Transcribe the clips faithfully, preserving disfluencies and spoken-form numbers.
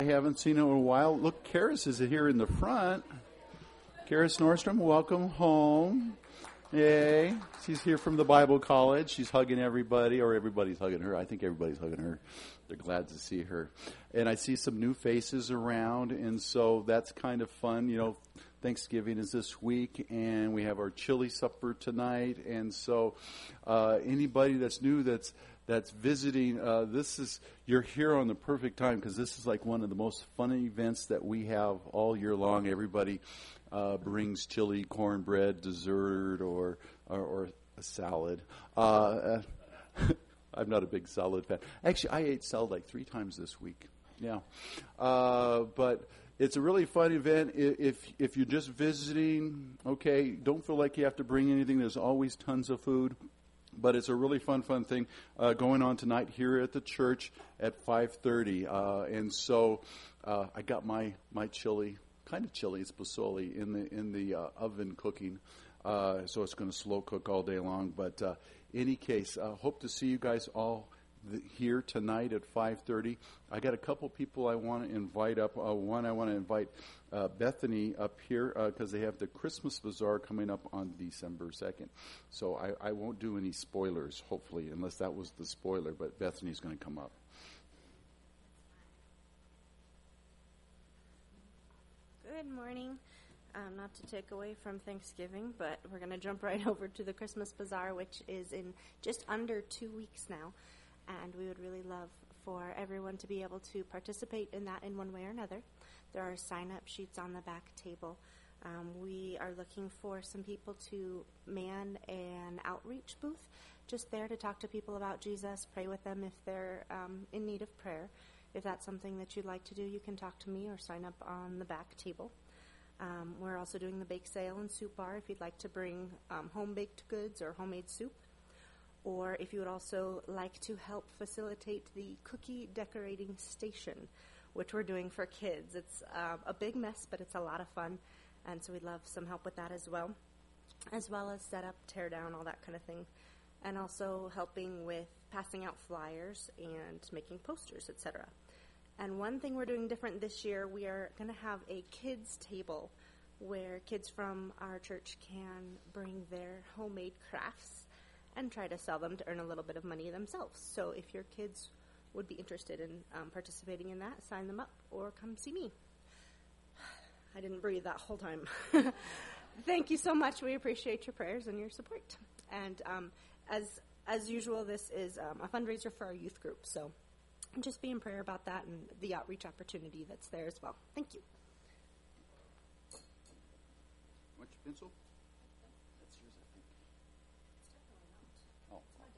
I haven't seen her in a while. Look, Karis is here in the front. Karis Nordstrom, welcome home. Yay. She's here from the Bible College. She's hugging everybody, or everybody's hugging her. I think everybody's hugging her. They're glad to see her. And I see some new faces around, and so that's kind of fun. You know, Thanksgiving is this week, and we have our chili supper tonight. And so uh, anybody that's new that's that's visiting, uh, this is, you're here on the perfect time, because this is like one of the most fun events that we have all year long. Everybody uh, brings chili, cornbread, dessert, or or, or a salad. Uh, I'm not a big salad fan. Actually, I ate salad like three times this week. Yeah. Uh, but it's a really fun event. If if you're just visiting, okay, don't feel like you have to bring anything. There's always tons of food. But it's a really fun, fun thing uh, going on tonight here at the church at five thirty. Uh, and so uh, I got my, my chili, kind of chili, it's pozole, in the in the uh, oven cooking. Uh, so it's going to slow cook all day long. But uh, any case, uh, hope to see you guys all th- here tonight at five thirty. I got a couple people I want to invite up. Uh, one, I want to invite uh, Bethany up here because uh, they have the Christmas Bazaar coming up on December second. So I, I won't do any spoilers, hopefully, unless that was the spoiler, but Bethany's going to come up. Good morning. Um, not to take away from Thanksgiving, but we're going to jump right over to the Christmas Bazaar, which is in just under two weeks now. And we would really love for everyone to be able to participate in that in one way or another. There are sign-up sheets on the back table. Um, we are looking for some people to man an outreach booth, just there to talk to people about Jesus, pray with them if they're um, in need of prayer. If that's something that you'd like to do, you can talk to me or sign up on the back table. Um, we're also doing the bake sale and soup bar if you'd like to bring um, home-baked goods or homemade soup. Or if you would also like to help facilitate the cookie decorating station, which we're doing for kids. It's uh, a big mess, but it's a lot of fun, and so we'd love some help with that as well, as well as set up, tear down, all that kind of thing, and also helping with passing out flyers and making posters, et cetera. And one thing we're doing different this year, we are going to have a kids table where kids from our church can bring their homemade crafts and try to sell them to earn a little bit of money themselves. So if your kids would be interested in um, participating in that, sign them up or come see me. I didn't breathe that whole time. Thank you so much. We appreciate your prayers and your support. And um, as as usual, this is um, a fundraiser for our youth group. So just be in prayer about that and the outreach opportunity that's there as well. Thank you. Want your pencil? That's yours, I think. Oh.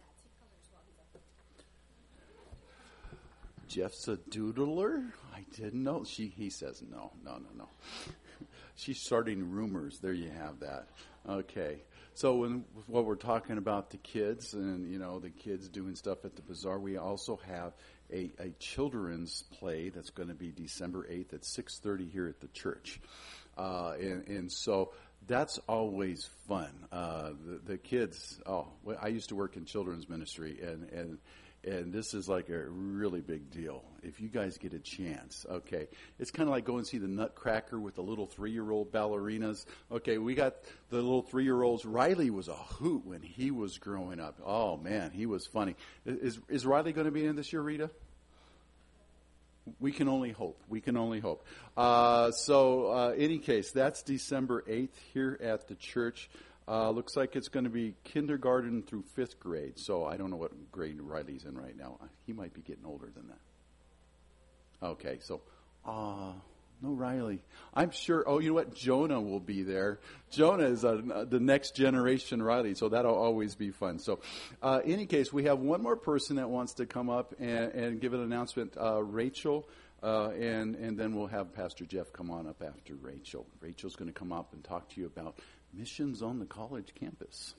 Jeff's a doodler? I didn't know. She, he says no, no, no, no. She's starting rumors. There you have that. Okay. So when what we're talking about the kids and, you know, the kids doing stuff at the bazaar, we also have a, a children's play that's going to be December eighth at six thirty here at the church. Uh, and, and so that's always fun. Uh, the, the kids, oh, well, I used to work in children's ministry, and, and and this is like a really big deal. If you guys get a chance, okay. It's kind of like going to see the Nutcracker with the little three-year-old ballerinas. Okay, we got the little three-year-olds. Riley was a hoot when he was growing up. Oh, man, he was funny. Is, is Riley going to be in this year, Rita? We can only hope. We can only hope. Uh, so, uh, any case, that's December eighth here at the church. Uh, looks like it's going to be kindergarten through fifth grade. So I don't know what grade Riley's in right now. He might be getting older than that. Okay, so, uh, no Riley. I'm sure, oh, you know what? Jonah will be there. Jonah is uh, the next generation Riley, so that'll always be fun. So, uh, any case, we have one more person that wants to come up and, and give an announcement. Uh, Rachel, uh, and, and then we'll have Pastor Jeff come on up after Rachel. Rachel's going to come up and talk to you about missions on the college campus.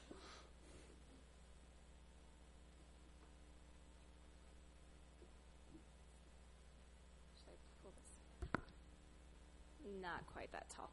Should I pull this? Not quite that tall.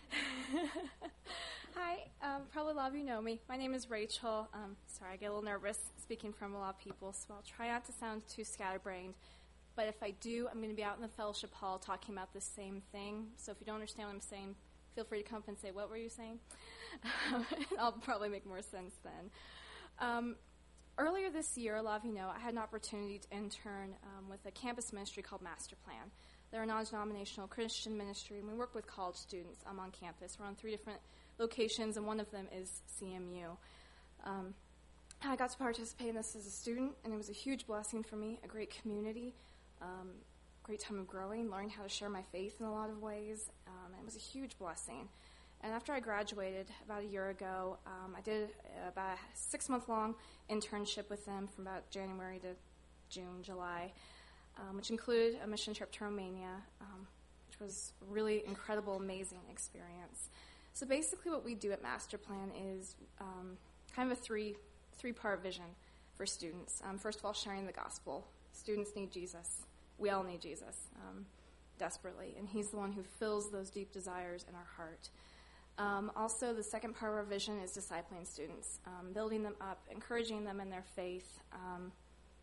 Hi, um, probably a lot of you know me. My name is Rachel. Um, sorry, I get a little nervous speaking from a lot of people, so I'll try not to sound too scatterbrained. but if I do, I'm going to be out in the fellowship hall talking about the same thing. So if you don't understand what I'm saying, feel free to come up and say, what were you saying? I'll probably make more sense then. Um, earlier this year, a lot of you know, I had an opportunity to intern um, with a campus ministry called Master Plan. They're a non-denominational Christian ministry, and we work with college students um, on campus. We're on three different locations, and one of them is C M U. Um, I got to participate in this as a student, and it was a huge blessing for me, a great community, um, great time of growing, learning how to share my faith in a lot of ways. Um, it was a huge blessing. And after I graduated about a year ago, um, I did about a six-month-long internship with them from about January to June, July, um, which included a mission trip to Romania, um, which was a really incredible, amazing experience. So basically what we do at Master Plan is um, kind of a three, three-part vision for students. Um, first of all, sharing the gospel. Students need Jesus. We all need Jesus um, desperately, and he's the one who fills those deep desires in our heart. Um, also, the second part of our vision is discipling students, um, building them up, encouraging them in their faith. Um,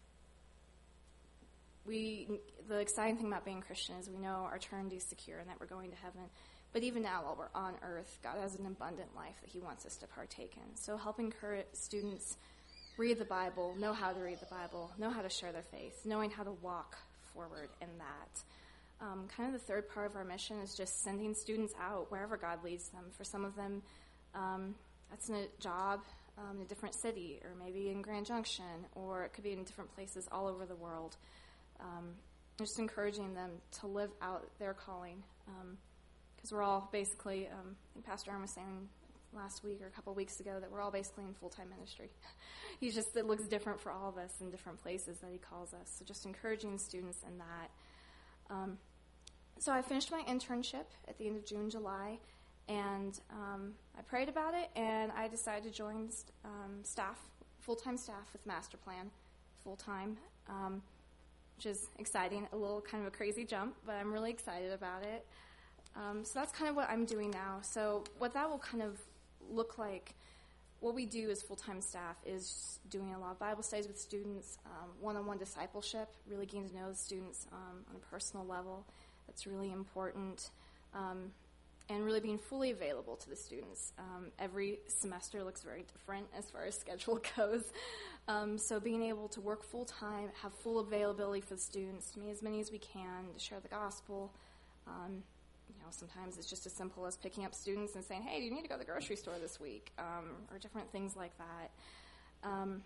we, the exciting thing about being Christian is we know our eternity is secure and that we're going to heaven. But even now, while we're on earth, God has an abundant life that he wants us to partake in. So helping encourage students read the Bible, know how to read the Bible, know how to share their faith, knowing how to walk forward in that. Um, kind of the third part of our mission is just sending students out wherever God leads them. For some of them, um, that's in a job um, in a different city, or maybe in Grand Junction, or it could be in different places all over the world. Um, just encouraging them to live out their calling, because um, we're all basically, um, I think Pastor Arm was saying last week or a couple weeks ago that we're all basically in full-time ministry. He's just, it looks different for all of us in different places that he calls us. So just encouraging students in that. Um, so I finished my internship at the end of June, July, and um, I prayed about it, and I decided to join um, staff, full-time staff with Master Plan, full-time, um, which is exciting, a little kind of a crazy jump, but I'm really excited about it. Um, so that's kind of what I'm doing now. So what that will kind of look like, what we do as full-time staff is doing a lot of Bible studies with students, um, one-on-one discipleship, really getting to know the students um, on a personal level. That's really important. Um, and really being fully available to the students. Um, every semester looks very different as far as schedule goes. Um, so being able to work full-time, have full availability for the students, to meet as many as we can, to share the gospel. Um, you know, sometimes it's just as simple as picking up students and saying, hey, do you need to go to the grocery store this week? Um, or different things like that. Um,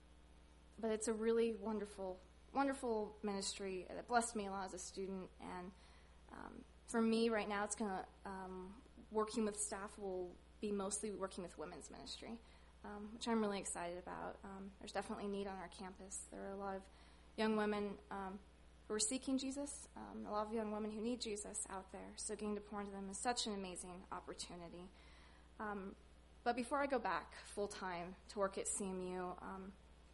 but it's a really wonderful, wonderful ministry that blessed me a lot as a student. And um, for me right now, it's going to, um, working with staff will be mostly working with women's ministry, um, which I'm really excited about. Um, there's definitely need on our campus. There are a lot of young women um, who are seeking Jesus, um, a lot of young women who need Jesus out there. So getting to pour into them is such an amazing opportunity. Um, but before I go back full-time to work at C M U, um,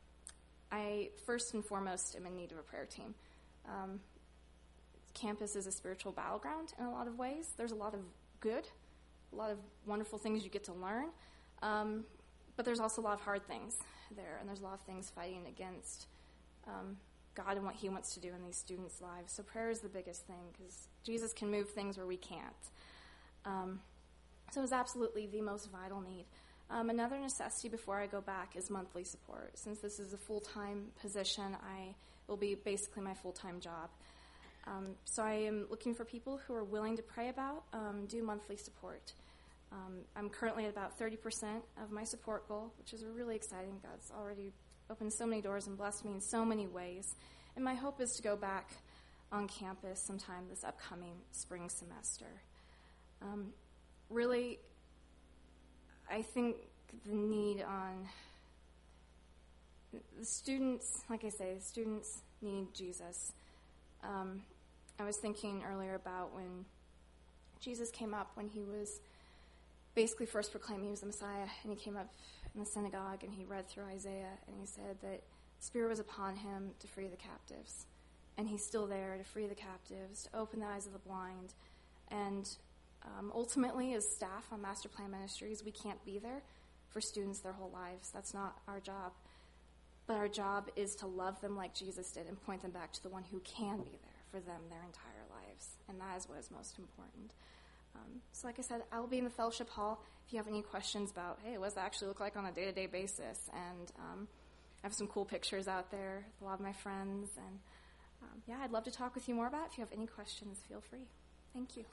I first and foremost am in need of a prayer team. Um, campus is a spiritual battleground in a lot of ways. There's a lot of good, a lot of wonderful things you get to learn, um, but there's also a lot of hard things there, and there's a lot of things fighting against um, God and what he wants to do in these students' lives. So prayer is the biggest thing, because Jesus can move things where we can't. Um, so it's absolutely the most vital need. Um, another necessity before I go back is monthly support. Since this is a full-time position, I will be basically my full-time job. Um, so I am looking for people who are willing to pray about, um, do monthly support. Um, I'm currently at about thirty percent of my support goal, which is really exciting. God's already opened so many doors and blessed me in so many ways. And my hope is to go back on campus sometime this upcoming spring semester. Um, really, I think the need on the students, like I say, the students need Jesus. Um, I was thinking earlier about when Jesus came up, when he was basically first proclaiming he was the Messiah, and he came up in the synagogue and he read through Isaiah, and he said that the Spirit was upon him to free the captives. And he's still there to free the captives, to open the eyes of the blind. And um, ultimately, as staff on Master Plan Ministries, we can't be there for students their whole lives. That's not our job. but our job is to love them like Jesus did and point them back to the one who can be there for them their entire lives. And that is what is most important. Um, so like I said, I will be in the fellowship hall if you have any questions about, hey, what does that actually look like on a day-to-day basis? And um, I have some cool pictures out there with a lot of my friends. And um, yeah, I'd love to talk with you more about it. If you have any questions, feel free. Thank you.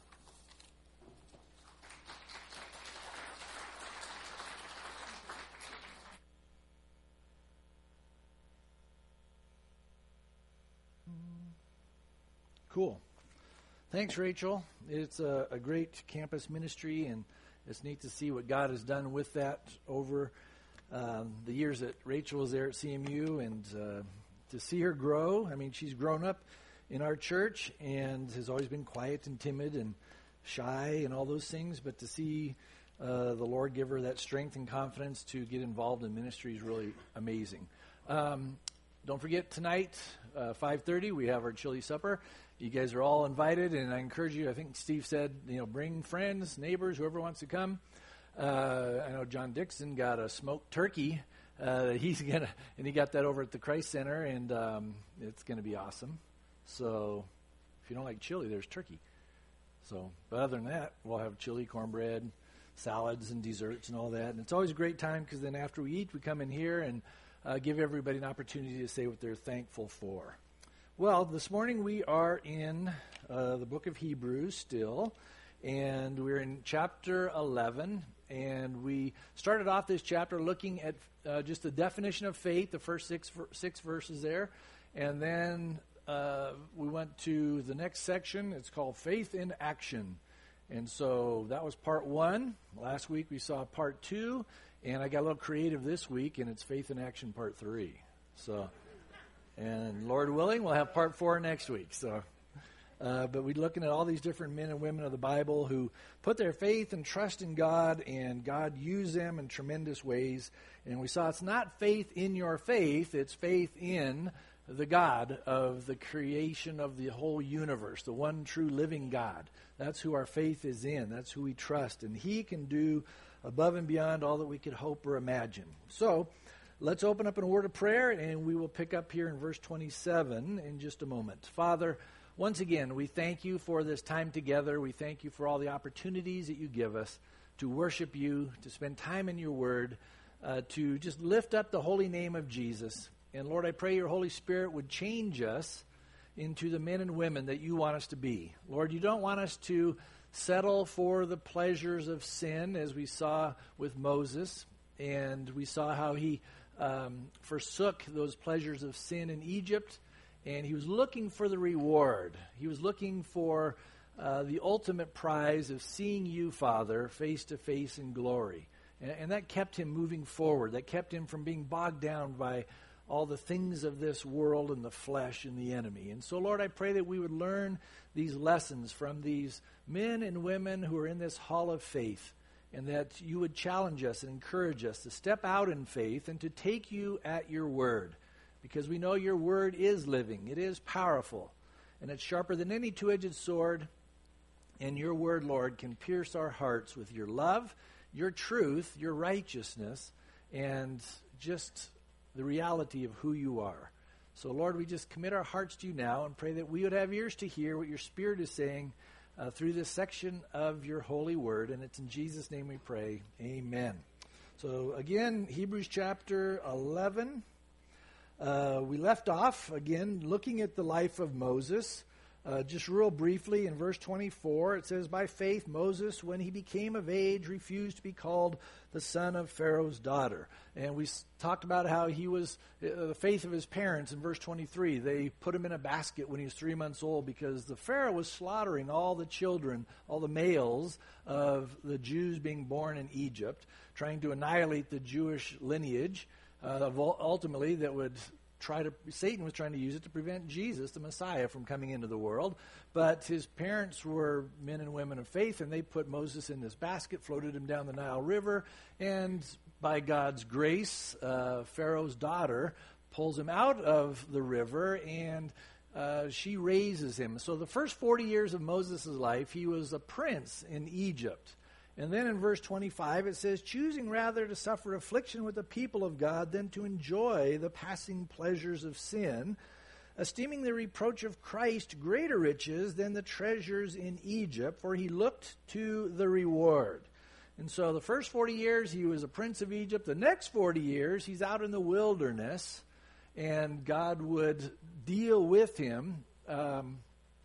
Cool. Thanks, Rachel. It's a, a great campus ministry, and it's neat to see what God has done with that over um, the years that Rachel was there at C M U, and uh, to see her grow. I mean, she's grown up in our church and has always been quiet and timid and shy and all those things, but to see uh, the Lord give her that strength and confidence to get involved in ministry is really amazing. Um, don't forget, tonight, uh, five thirty, we have our chili supper. You guys are all invited, and I encourage you, I think Steve said, you know, bring friends, neighbors, whoever wants to come. Uh, I know John Dixon got a smoked turkey. Uh, he's gonna, and he got that over at the Christ Center, and um, it's going to be awesome. So if you don't like chili, there's turkey. So, but other than that, we'll have chili, cornbread, salads, and desserts and all that. And it's always a great time because then after we eat, we come in here and uh, give everybody an opportunity to say what they're thankful for. Well, this morning we are in uh, the book of Hebrews still, and we're in chapter eleven, and we started off this chapter looking at uh, just the definition of faith, the first six six verses there, and then uh, we went to the next section. It's called Faith in Action, and so that was part one. Last week we saw part two, and I got a little creative this week, and it's Faith in Action part three. So. And Lord willing, we'll have part four next week. So, uh, but we're looking at all these different men and women of the Bible who put their faith and trust in God, and God used them in tremendous ways. And we saw it's not faith in your faith, it's faith in the God of the creation of the whole universe, the one true living God. That's who our faith is in. That's who we trust. And He can do above and beyond all that we could hope or imagine. So, let's open up in a word of prayer, and we will pick up here in verse twenty-seven in just a moment. Father, once again, we thank you for this time together. We thank you for all the opportunities that you give us to worship you, to spend time in your word, uh, to just lift up the holy name of Jesus. And Lord, I pray your Holy Spirit would change us into the men and women that you want us to be. Lord, you don't want us to settle for the pleasures of sin, as we saw with Moses, and we saw how he Um, forsook those pleasures of sin in Egypt, and he was looking for the reward. He was looking for uh, the ultimate prize of seeing you, Father, face to face in glory. And, and that kept him moving forward. That kept him from being bogged down by all the things of this world and the flesh and the enemy. And so, Lord, I pray that we would learn these lessons from these men and women who are in this hall of faith, and that you would challenge us and encourage us to step out in faith and to take you at your word, because we know your word is living, it is powerful, and it's sharper than any two-edged sword, and your word, Lord, can pierce our hearts with your love, your truth, your righteousness, and just the reality of who you are. So, Lord, we just commit our hearts to you now and pray that we would have ears to hear what your Spirit is saying Uh, through this section of your holy word, and it's in Jesus' name we pray. Amen. So again, Hebrews chapter eleven. Uh, we left off, again, looking at the life of Moses. Uh, just real briefly, in verse twenty-four, it says, by faith Moses, when he became of age, refused to be called the son of Pharaoh's daughter. And we s- talked about how he was, uh, the faith of his parents in verse twenty-three. They put him in a basket when he was three months old because the Pharaoh was slaughtering all the children, all the males of the Jews being born in Egypt, trying to annihilate the Jewish lineage, uh, ultimately that would try to, Satan was trying to use it to prevent Jesus, the Messiah, from coming into the world. But his parents were men and women of faith, and they put Moses in this basket, floated him down the Nile River, and by God's grace, uh, Pharaoh's daughter pulls him out of the river, and uh, she raises him. So the first forty years of Moses' life, he was a prince in Egypt. And then in verse twenty-five it says, choosing rather to suffer affliction with the people of God than to enjoy the passing pleasures of sin, esteeming the reproach of Christ greater riches than the treasures in Egypt, for he looked to the reward. And so the first forty years he was a prince of Egypt. The next forty years he's out in the wilderness, and God would deal with him um,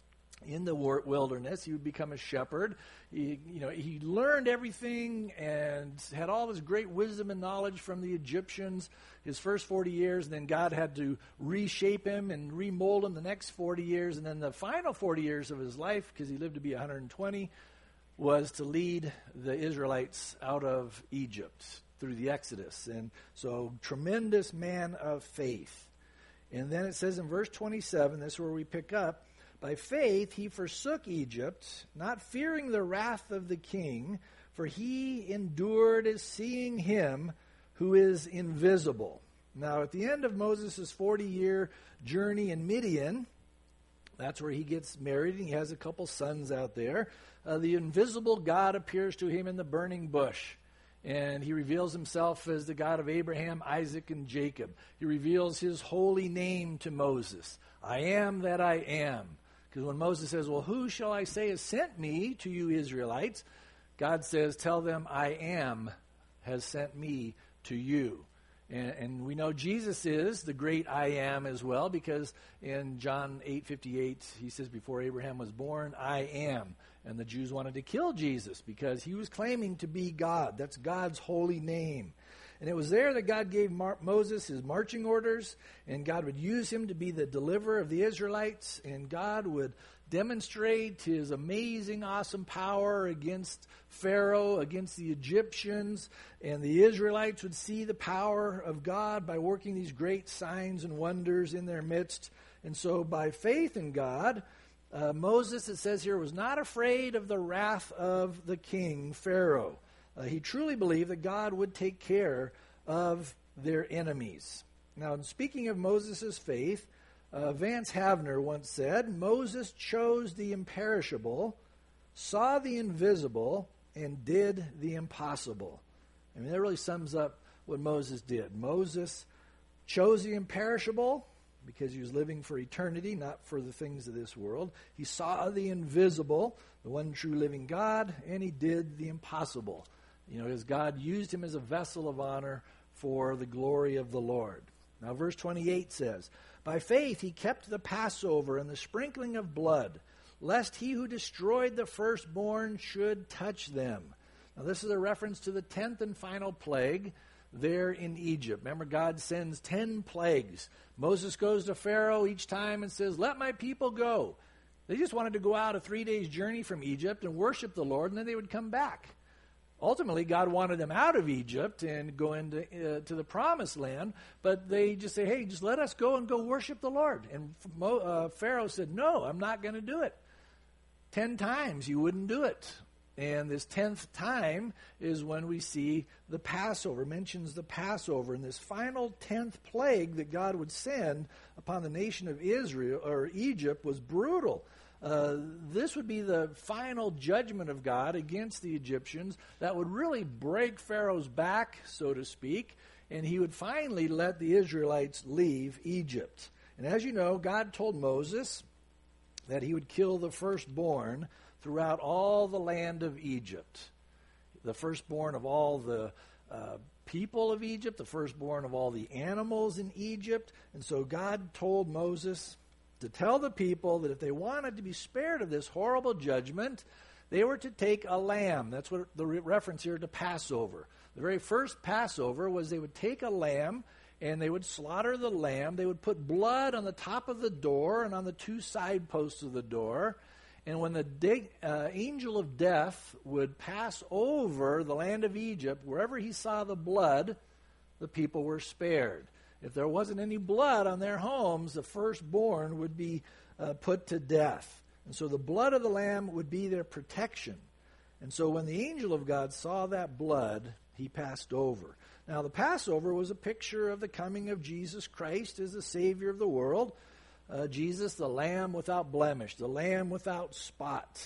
in the wilderness. He would become a shepherd. He, you know, he learned everything and had all this great wisdom and knowledge from the Egyptians his first forty years. And then God had to reshape him and remold him the next forty years. And then the final forty years of his life, because he lived to be one hundred twenty, was to lead the Israelites out of Egypt through the Exodus. And so, tremendous man of faith. And then it says in verse twenty-seven, this is where we pick up, by faith he forsook Egypt, not fearing the wrath of the king, for he endured as seeing him who is invisible. Now, at the end of Moses' forty-year journey in Midian, that's where he gets married, and he has a couple sons out there. Uh, the invisible God appears to him in the burning bush, and he reveals himself as the God of Abraham, Isaac, and Jacob. He reveals his holy name to Moses. I am that I am. Because when Moses says, well, who shall I say has sent me to you Israelites? God says, tell them I am has sent me to you. And, and we know Jesus is the great I am as well, because in John eight fifty-eight, he says, before Abraham was born, I am. And the Jews wanted to kill Jesus because he was claiming to be God. That's God's holy name. And it was there that God gave Mar- Moses his marching orders, and God would use him to be the deliverer of the Israelites, and God would demonstrate his amazing, awesome power against Pharaoh, against the Egyptians, and the Israelites would see the power of God by working these great signs and wonders in their midst. And so by faith in God, uh, Moses, it says here, was not afraid of the wrath of the king, Pharaoh. Uh, he truly believed that God would take care of their enemies. Now, in speaking of Moses' faith, uh, Vance Havner once said, Moses chose the imperishable, saw the invisible, and did the impossible. I mean, that really sums up what Moses did. Moses chose the imperishable because he was living for eternity, not for the things of this world. He saw the invisible, the one true living God, and he did the impossible. You know, as God used him as a vessel of honor for the glory of the Lord. Now, verse twenty-eight says, by faith he kept the Passover and the sprinkling of blood, lest he who destroyed the firstborn should touch them. Now, this is a reference to the tenth and final plague there in Egypt. Remember, God sends ten plagues. Moses goes to Pharaoh each time and says, let my people go. They just wanted to go out a three days journey from Egypt and worship the Lord, and then they would come back. Ultimately, God wanted them out of Egypt and go into uh, to the promised land, but they just say, hey, just let us go and go worship the Lord. And Mo, uh, Pharaoh said, no, I'm not going to do it. Ten times you wouldn't do it. And this tenth time is when we see the Passover, mentions the Passover, and this final tenth plague that God would send upon the nation of Israel or Egypt was brutal. Uh, this would be the final judgment of God against the Egyptians that would really break Pharaoh's back, so to speak, and he would finally let the Israelites leave Egypt. And as you know, God told Moses that he would kill the firstborn throughout all the land of Egypt. The firstborn of all the uh, people of Egypt, the firstborn of all the animals in Egypt. And so God told Moses to tell the people that if they wanted to be spared of this horrible judgment, they were to take a lamb. That's what the re- reference here to Passover. The very first Passover was they would take a lamb and they would slaughter the lamb. They would put blood on the top of the door and on the two side posts of the door. And when the de- uh, angel of death would pass over the land of Egypt, wherever he saw the blood, the people were spared. If there wasn't any blood on their homes, the firstborn would be uh, put to death. And so the blood of the lamb would be their protection. And so when the angel of God saw that blood, he passed over. Now the Passover was a picture of the coming of Jesus Christ as the Savior of the world. Uh, Jesus, the Lamb without blemish, the Lamb without spot.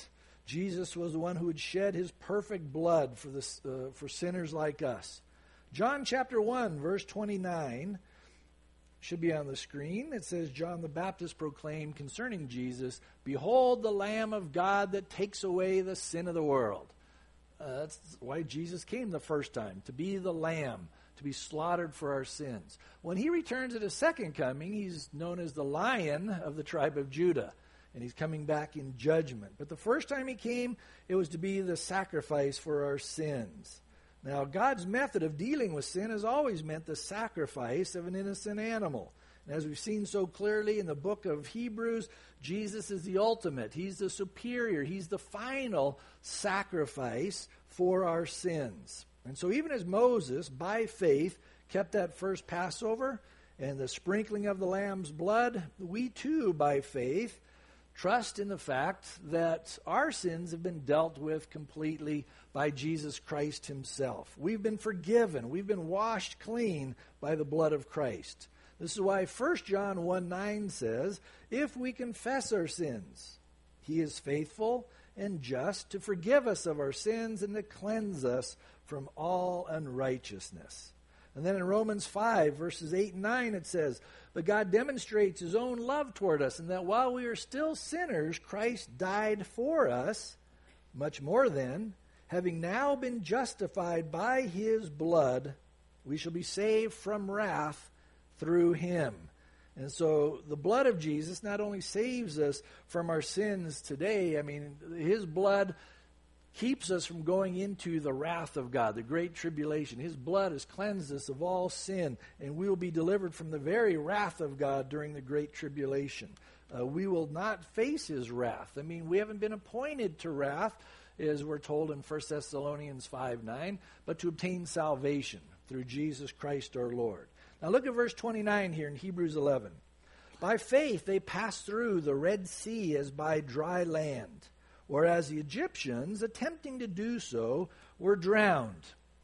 Jesus was the one who would shed his perfect blood for, this, uh, for sinners like us. John chapter one, verse twenty-nine, should be on the screen. It says, John the Baptist proclaimed concerning Jesus, "Behold the Lamb of God that takes away the sin of the world." Uh, that's why Jesus came the first time, to be the Lamb, to be slaughtered for our sins. When he returns at his second coming, he's known as the Lion of the tribe of Judah, and he's coming back in judgment. But the first time he came, it was to be the sacrifice for our sins. Now, God's method of dealing with sin has always meant the sacrifice of an innocent animal. And as we've seen so clearly in the book of Hebrews, Jesus is the ultimate. He's the superior. He's the final sacrifice for our sins. And so even as Moses, by faith, kept that first Passover and the sprinkling of the lamb's blood, we too, by faith, trust in the fact that our sins have been dealt with completely by Jesus Christ himself. We've been forgiven. We've been washed clean by the blood of Christ. This is why First John one nine says, "If we confess our sins, he is faithful and just to forgive us of our sins and to cleanse us from all unrighteousness." And then in Romans five, verses eight and nine, it says, "But God demonstrates his own love toward us, in that while we are still sinners, Christ died for us. Much more then, having now been justified by his blood, we shall be saved from wrath through him." And so the blood of Jesus not only saves us from our sins today, I mean, his blood keeps us from going into the wrath of God, the great tribulation. His blood has cleansed us of all sin, and we will be delivered from the very wrath of God during the great tribulation. Uh, we will not face his wrath. I mean, we haven't been appointed to wrath, as we're told in First Thessalonians five nine, but to obtain salvation through Jesus Christ our Lord. Now look at verse twenty-nine here in Hebrews eleven. "By faith they passed through the Red Sea as by dry land, whereas the Egyptians, attempting to do so, were drowned."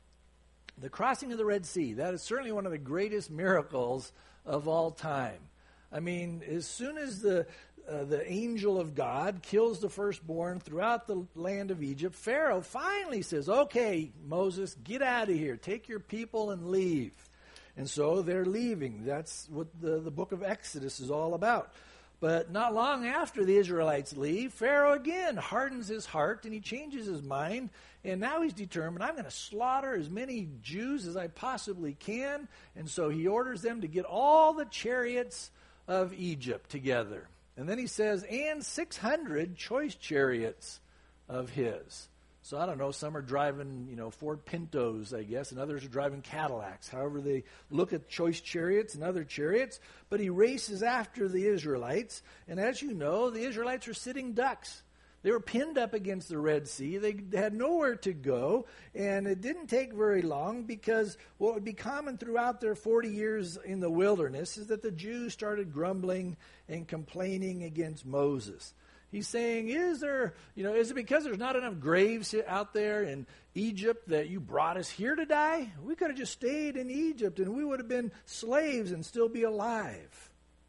The crossing of the Red Sea, that is certainly one of the greatest miracles of all time. I mean, as soon as the uh, the angel of God kills the firstborn throughout the land of Egypt, Pharaoh finally says, "Okay, Moses, get out of here. Take your people and leave." And so they're leaving. That's what the, the book of Exodus is all about. But not long after the Israelites leave, Pharaoh again hardens his heart and he changes his mind. And now he's determined, I'm going to slaughter as many Jews as I possibly can. And so he orders them to get all the chariots of Egypt together. And then he says, and six hundred choice chariots of his. So I don't know, some are driving, you know, Ford Pintos, I guess, and others are driving Cadillacs. However, they look at choice chariots and other chariots. But he races after the Israelites. And as you know, the Israelites are sitting ducks. They were pinned up against the Red Sea. They had nowhere to go. And it didn't take very long, because what would be common throughout their forty years in the wilderness is that the Jews started grumbling and complaining against Moses. He's saying, is there, you know, is it because there's not enough graves out there in Egypt that you brought us here to die? We could have just stayed in Egypt and we would have been slaves and still be alive.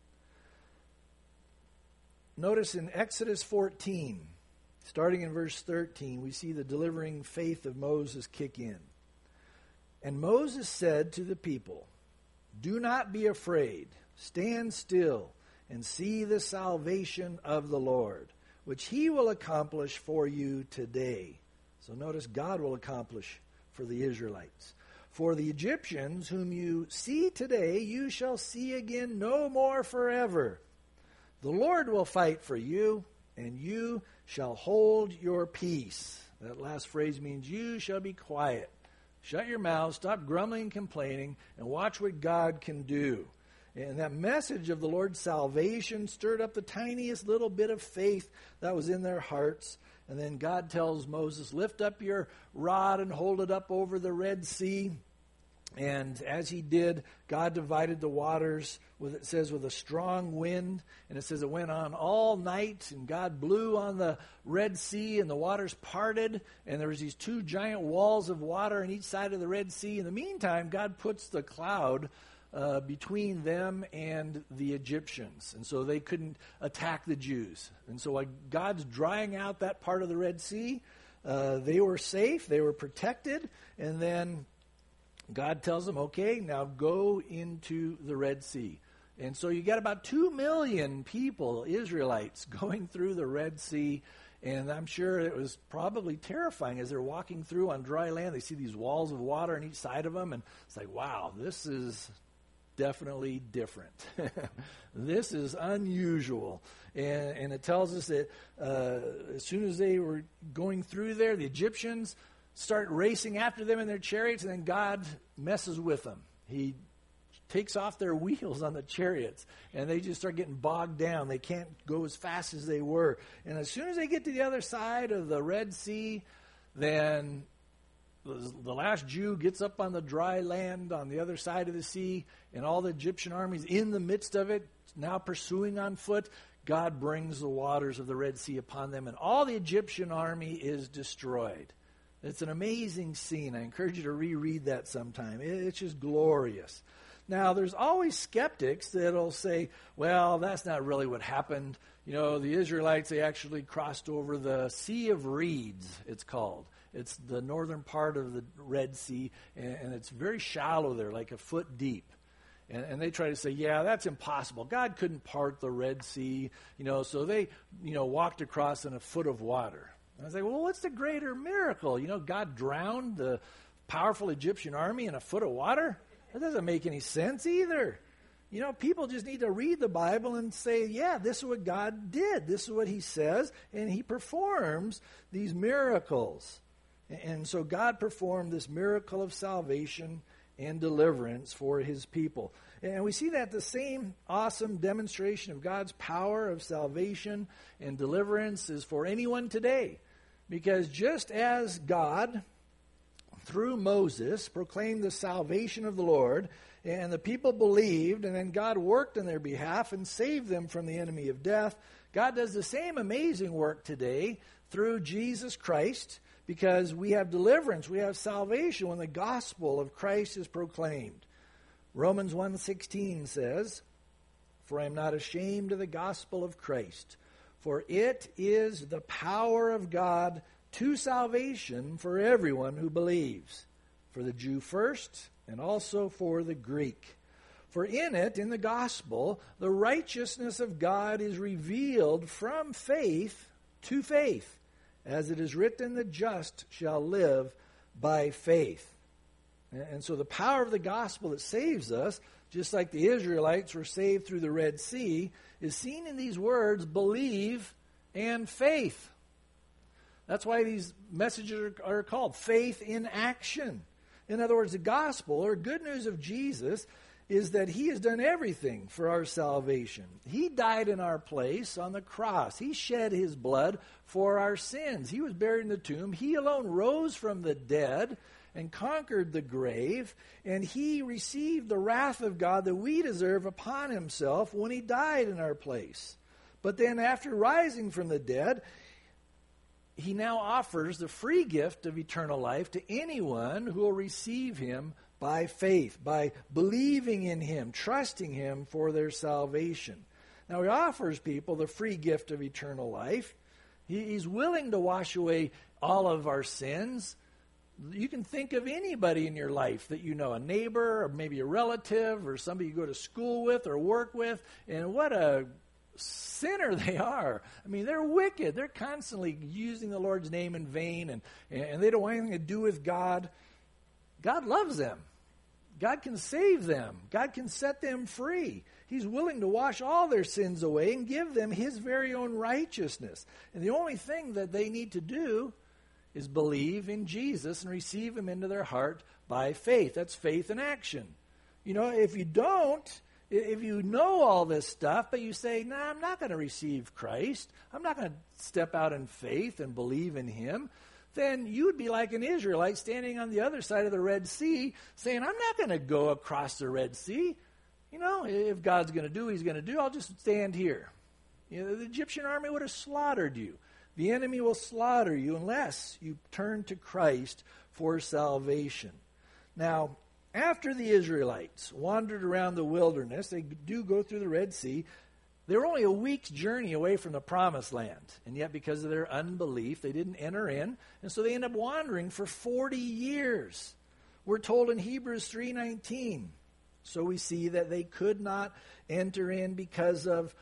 Notice in Exodus fourteen, starting in verse thirteen, we see the delivering faith of Moses kick in. "And Moses said to the people, 'Do not be afraid, stand still and see the salvation of the Lord, which he will accomplish for you today.'" So notice God will accomplish for the Israelites. "For the Egyptians whom you see today, you shall see again no more forever. The Lord will fight for you, and you shall hold your peace." That last phrase means you shall be quiet. Shut your mouth, stop grumbling and complaining, and watch what God can do. And that message of the Lord's salvation stirred up the tiniest little bit of faith that was in their hearts. And then God tells Moses, lift up your rod and hold it up over the Red Sea. And as he did, God divided the waters, with, it says, with a strong wind. And it says it went on all night, and God blew on the Red Sea, and the waters parted. And there was these two giant walls of water on each side of the Red Sea. In the meantime, God puts the cloud uh, between them and the Egyptians. And so they couldn't attack the Jews. And so while God's drying out that part of the Red Sea, uh, they were safe, they were protected, and then God tells them, okay, now go into the Red Sea. And so you got about two million people, Israelites, going through the Red Sea. And I'm sure it was probably terrifying as they're walking through on dry land. They see these walls of water on each side of them. And it's like, wow, this is definitely different. This is unusual. And, and it tells us that uh, as soon as they were going through there, the Egyptians start racing after them in their chariots. And then God messes with them. He takes off their wheels on the chariots, and they just start getting bogged down. They can't go as fast as they were. And as soon as they get to the other side of the Red Sea, then the last Jew gets up on the dry land on the other side of the sea, and all the Egyptian armies in the midst of it, now pursuing on foot. God brings the waters of the Red Sea upon them, and all the Egyptian army is destroyed. It's an amazing scene. I encourage you to reread that sometime. It's just glorious. Now, there's always skeptics that'll say, well, that's not really what happened. You know, the Israelites, they actually crossed over the Sea of Reeds, it's called. It's the northern part of the Red Sea, and, and it's very shallow there, like a foot deep. And, and they try to say, yeah, that's impossible. God couldn't part the Red Sea, you know, so they, you know, walked across in a foot of water. And I say, well, what's the greater miracle? You know, God drowned the powerful Egyptian army in a foot of water? That doesn't make any sense either. You know, people just need to read the Bible and say, yeah, this is what God did. This is what he says, and he performs these miracles. And so God performed this miracle of salvation and deliverance for his people. And we see that the same awesome demonstration of God's power of salvation and deliverance is for anyone today. Because just as God, through Moses, proclaimed the salvation of the Lord, and the people believed, and then God worked on their behalf and saved them from the enemy of death, God does the same amazing work today through Jesus Christ, because we have deliverance, we have salvation when the gospel of Christ is proclaimed. Romans one sixteen says, "For I am not ashamed of the gospel of Christ, for it is the power of God to salvation for everyone who believes, for the Jew first, and also for the Greek. For in it, in the gospel, the righteousness of God is revealed from faith to faith, as it is written, the just shall live by faith." And so the power of the gospel that saves us, just like the Israelites were saved through the Red Sea, is seen in these words, believe and faith. That's why these messages are, are called faith in action. In other words, the gospel, or good news of Jesus, is that he has done everything for our salvation. He died in our place on the cross. He shed his blood for our sins. He was buried in the tomb. He alone rose from the dead and conquered the grave, and he received the wrath of God that we deserve upon himself when he died in our place. But then after rising from the dead, he now offers the free gift of eternal life to anyone who will receive him by faith, by believing in him, trusting him for their salvation. Now, he offers people the free gift of eternal life. He, he's willing to wash away all of our sins. You can think of anybody in your life that you know, a neighbor or maybe a relative or somebody you go to school with or work with, and what a sinner they are. I mean, they're wicked. They're constantly using the Lord's name in vain, and, and they don't want anything to do with God. God loves them. God can save them. God can set them free. He's willing to wash all their sins away and give them his very own righteousness. And the only thing that they need to do is believe in Jesus and receive him into their heart by faith. That's faith in action. You know, if you don't, if you know all this stuff, but you say, no, nah, I'm not going to receive Christ, I'm not going to step out in faith and believe in him, then you would be like an Israelite standing on the other side of the Red Sea saying, I'm not going to go across the Red Sea. You know, if God's going to do what he's going to do, I'll just stand here. You know, the Egyptian army would have slaughtered you. The enemy will slaughter you unless you turn to Christ for salvation. Now, After the Israelites wandered around the wilderness, they do go through the Red Sea. They were only a week's journey away from the promised land. And yet because of their unbelief, they didn't enter in. And so they end up wandering for forty years. We're told in Hebrews three nineteen. So we see that they could not enter in because of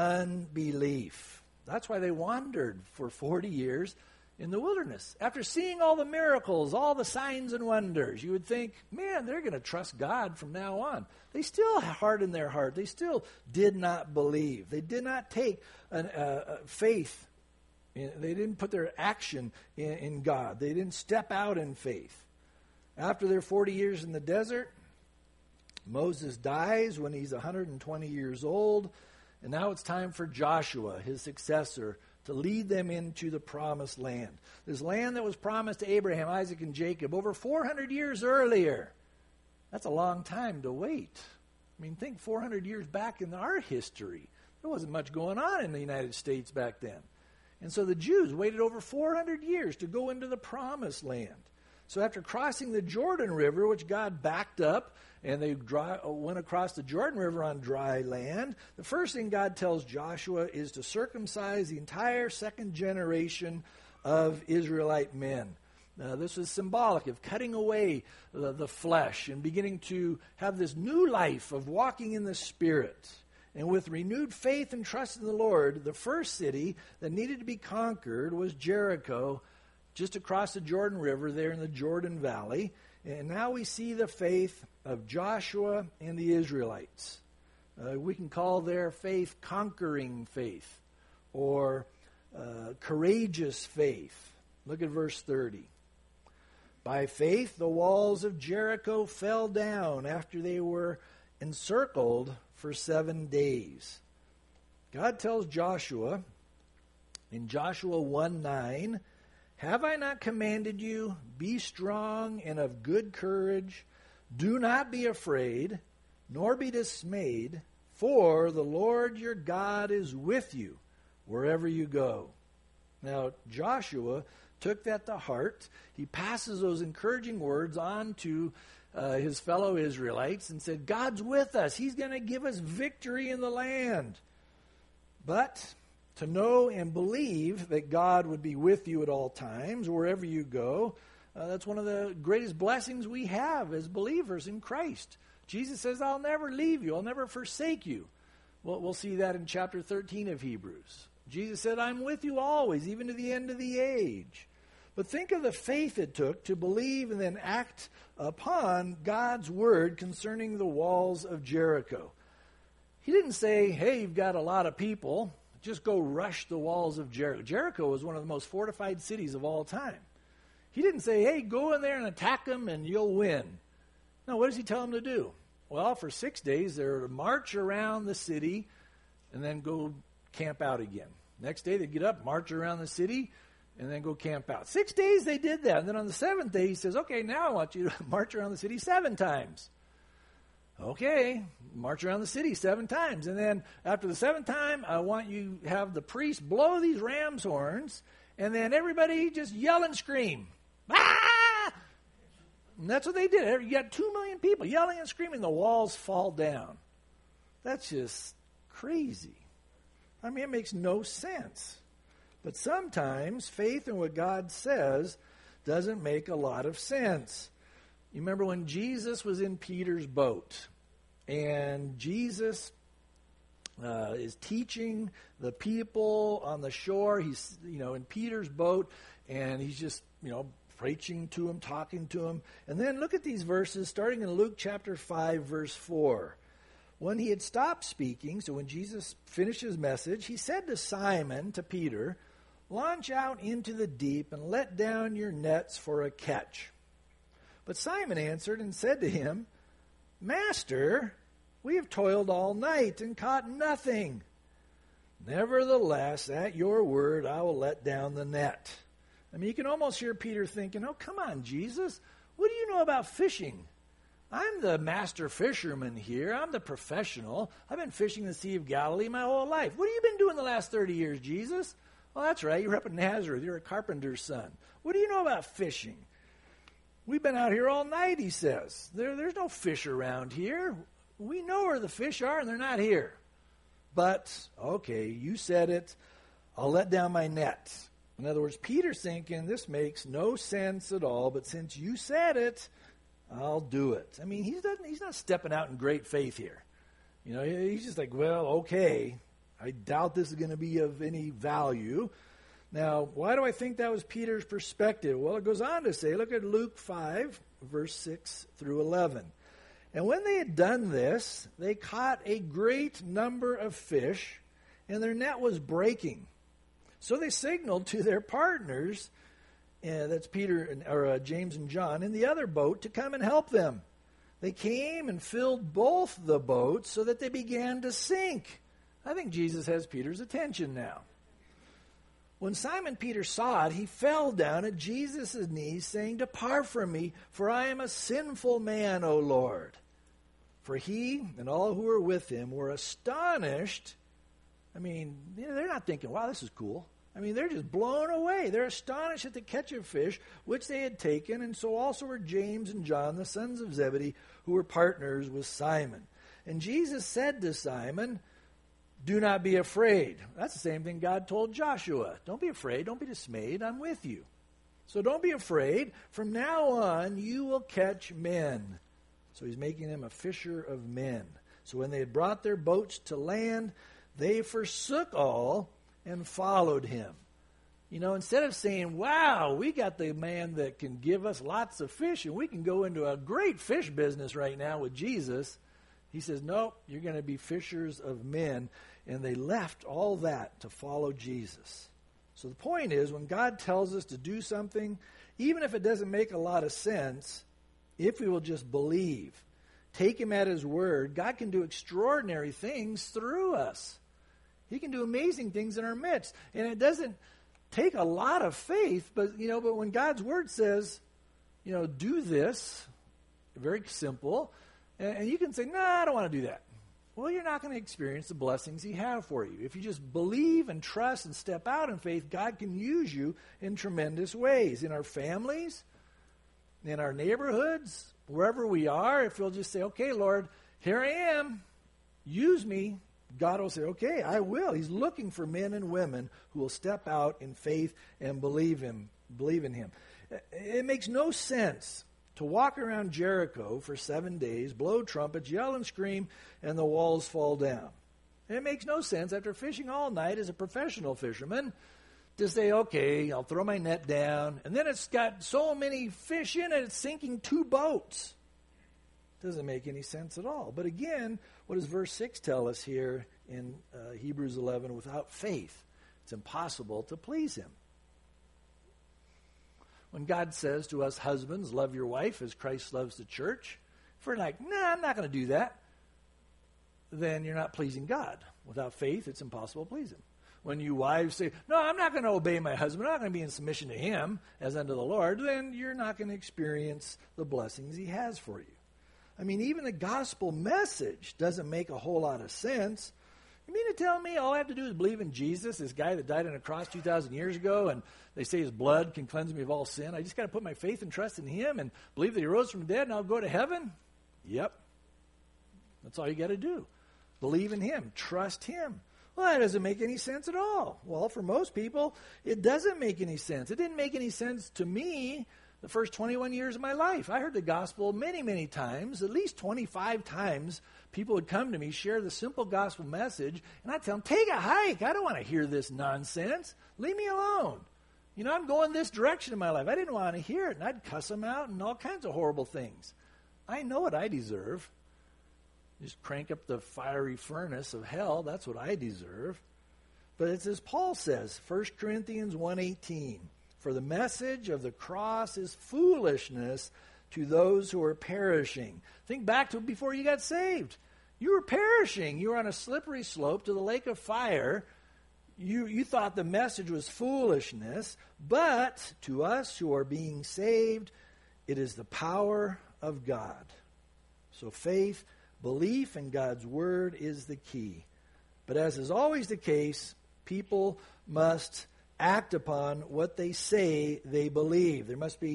unbelief. That's why they wandered for forty years in the wilderness. After seeing all the miracles, all the signs and wonders, you would think, man, they're going to trust God from now on. They still hardened their heart. They still did not believe. They did not take an, uh, faith. In, they didn't put their action in, in God. They didn't step out in faith. After their forty years in the desert, Moses dies when he's one hundred twenty years old. And now it's time for Joshua, his successor, to lead them into the promised land. This land that was promised to Abraham, Isaac, and Jacob over four hundred years earlier. That's a long time to wait. I mean, think four hundred years back in our history. There wasn't much going on in the United States back then. And so the Jews waited over four hundred years to go into the promised land. So after crossing the Jordan River, which God backed up, and they dry, went across the Jordan River on dry land, the first thing God tells Joshua is to circumcise the entire second generation of Israelite men. Now, this is symbolic of cutting away the, the flesh and beginning to have this new life of walking in the Spirit. And with renewed faith and trust in the Lord, the first city that needed to be conquered was Jericho, just across the Jordan River there in the Jordan Valley. And now we see the faith of Joshua and the Israelites. Uh, we can call their faith conquering faith or uh, courageous faith. Look at verse thirty. By faith, the walls of Jericho fell down after they were encircled for seven days. God tells Joshua in Joshua one nine, have I not commanded you, be strong and of good courage, do not be afraid, nor be dismayed, for the Lord your God is with you wherever you go. Now, Joshua took that to heart. He passes those encouraging words on to uh, his fellow Israelites and said, God's with us. He's going to give us victory in the land. But to know and believe that God would be with you at all times, wherever you go, uh, that's one of the greatest blessings we have as believers in Christ. Jesus says, I'll never leave you. I'll never forsake you. Well, we'll see that in chapter thirteen of Hebrews. Jesus said, I'm with you always, even to the end of the age. But think of the faith it took to believe and then act upon God's word concerning the walls of Jericho. He didn't say, hey, you've got a lot of people, just go rush the walls of Jericho. Jericho was one of the most fortified cities of all time. He didn't say, hey, go in there and attack them and you'll win. No, what does he tell them to do? Well, for six days, they're to march around the city and then go camp out again. Next day, they get up, march around the city, and then go camp out. Six days they did that. And then on the seventh day, he says, okay, now I want you to march around the city seven times. Okay, march around the city seven times. And then after the seventh time, I want you to have the priest blow these ram's horns, and then everybody just yell and scream. Ah! And that's what they did. You got two million people yelling and screaming. The walls fall down. That's just crazy. I mean, it makes no sense. But sometimes faith in what God says doesn't make a lot of sense. You remember when Jesus was in Peter's boat, and Jesus uh, is teaching the people on the shore. He's, you know, in Peter's boat, and he's just, you know, preaching to him, talking to him. And then look at these verses, starting in Luke chapter five, verse four. When he had stopped speaking, so when Jesus finished his message, he said to Simon, to Peter, launch out into the deep and let down your nets for a catch. But Simon answered and said to him, Master, we have toiled all night and caught nothing. Nevertheless, at your word, I will let down the net. I mean, you can almost hear Peter thinking, oh, come on, Jesus. What do you know about fishing? I'm the master fisherman here. I'm the professional. I've been fishing the Sea of Galilee my whole life. What have you been doing the last thirty years, Jesus? Well, that's right. You're up in Nazareth. You're a carpenter's son. What do you know about fishing? We've been out here all night, he says. There, there's no fish around here. We know where the fish are, and they're not here. But, okay, you said it. I'll let down my net. In other words, Peter's thinking, this makes no sense at all, but since you said it, I'll do it. I mean, he's not, he's not stepping out in great faith here. You know, he's just like, well, okay, I doubt this is going to be of any value. Now, why do I think that was Peter's perspective? Well, it goes on to say, look at Luke five, verse six through eleven. And when they had done this, they caught a great number of fish, and their net was breaking. So they signaled to their partners, uh, that's Peter and, or uh, James and John, in the other boat to come and help them. They came and filled both the boats so that they began to sink. I think Jesus has Peter's attention now. When Simon Peter saw it, he fell down at Jesus' knees, saying, "Depart from me, for I am a sinful man, O Lord." For he and all who were with him were astonished. I mean, you know, they're not thinking, wow, this is cool. I mean, they're just blown away. They're astonished at the catch of fish which they had taken, and so also were James and John, the sons of Zebedee, who were partners with Simon. And Jesus said to Simon, "Do not be afraid." That's the same thing God told Joshua. Don't be afraid. Don't be dismayed. I'm with you. So don't be afraid. From now on, you will catch men. So he's making him a fisher of men. So when they had brought their boats to land, they forsook all and followed him. You know, instead of saying, wow, we got the man that can give us lots of fish and we can go into a great fish business right now with Jesus, he says, nope, you're going to be fishers of men. And they left all that to follow Jesus. So the point is, when God tells us to do something, even if it doesn't make a lot of sense, if we will just believe, take him at his word, God can do extraordinary things through us. He can do amazing things in our midst. And it doesn't take a lot of faith, but you know, but when God's word says, you know, do this, very simple, and, and you can say, no, nah, I don't want to do that. Well, you're not going to experience the blessings he has for you. If you just believe and trust and step out in faith, God can use you in tremendous ways. In our families, in our neighborhoods, wherever we are, if we'll just say, okay, Lord, here I am, use me, God will say, okay, I will. He's looking for men and women who will step out in faith and believe him, believe in him. It makes no sense to walk around Jericho for seven days, blow trumpets, yell and scream, and the walls fall down. It makes no sense after fishing all night as a professional fisherman to say, okay, I'll throw my net down, and then it's got so many fish in it, it's sinking two boats. Doesn't make any sense at all. But again, what does verse six tell us here in uh, Hebrews eleven? Without faith, it's impossible to please him. When God says to us husbands, love your wife as Christ loves the church, if we're like, nah, I'm not going to do that, then you're not pleasing God. Without faith, it's impossible to please him. When you wives say, no, I'm not going to obey my husband, I'm not going to be in submission to him as unto the Lord, then you're not going to experience the blessings he has for you. I mean, even the gospel message doesn't make a whole lot of sense. You mean to tell me all I have to do is believe in Jesus, this guy that died on a cross two thousand years ago, and they say his blood can cleanse me of all sin? I just got to put my faith and trust in him and believe that he rose from the dead and I'll go to heaven? Yep. That's all you got to do. Believe in him. Trust him. Well, that doesn't make any sense at all. Well, for most people, it doesn't make any sense. It didn't make any sense to me the first twenty-one years of my life. I heard the gospel many, many times, at least twenty-five times. People would come to me, share the simple gospel message, and I'd tell them, take a hike. I don't want to hear this nonsense. Leave me alone. You know, I'm going this direction in my life. I didn't want to hear it, and I'd cuss them out and all kinds of horrible things. I know what I deserve. Just crank up the fiery furnace of hell. That's what I deserve. But it's as Paul says, First Corinthians one eighteen. For the message of the cross is foolishness to those who are perishing. Think back to before you got saved. You were perishing. You were on a slippery slope to the lake of fire. You, you thought the message was foolishness. But to us who are being saved, it is the power of God. So faith, belief in God's word is the key. But as is always the case, people must act upon what they say they believe. There must be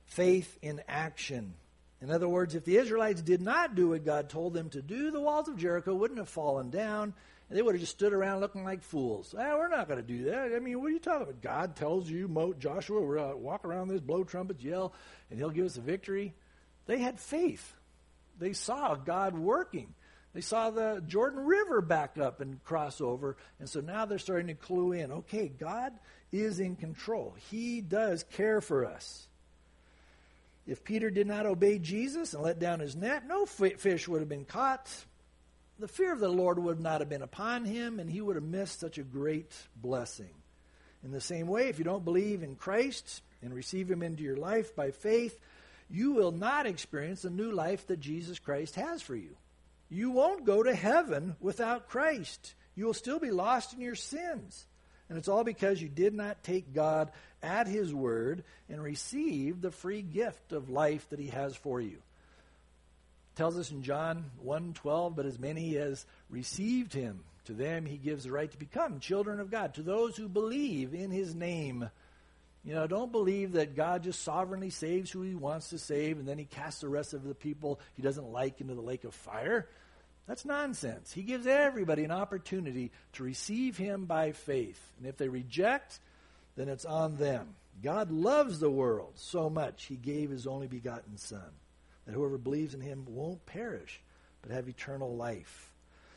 faith in action. In other words, if the Israelites did not do what God told them to do, the walls of Jericho wouldn't have fallen down, and they would have just stood around looking like fools. Ah, we're not going to do that. I mean, what are you talking about? God tells you, Mo, Joshua, we're going to walk around this, blow trumpets, yell, and he'll give us a victory. They had faith. They saw God working. They saw the Jordan River back up and cross over, and so now they're starting to clue in. Okay, God is in control. He does care for us. If Peter did not obey Jesus and let down his net, no fish would have been caught. The fear of the Lord would not have been upon him, and he would have missed such a great blessing. In the same way, if you don't believe in Christ and receive him into your life by faith, you will not experience the new life that Jesus Christ has for you. You won't go to heaven without Christ. You will still be lost in your sins. And it's all because you did not take God at his word and receive the free gift of life that he has for you. It tells us in John one twelve, but as many as received him, to them he gives the right to become children of God, to those who believe in his name. You know, don't believe that God just sovereignly saves who he wants to save, and then he casts the rest of the people he doesn't like into the lake of fire. That's nonsense. He gives everybody an opportunity to receive him by faith. And if they reject, then it's on them. God loves the world so much, he gave his only begotten Son, that whoever believes in him won't perish, but have eternal life.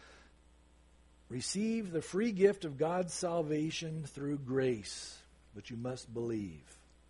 Receive the free gift of God's salvation through grace, but you must believe.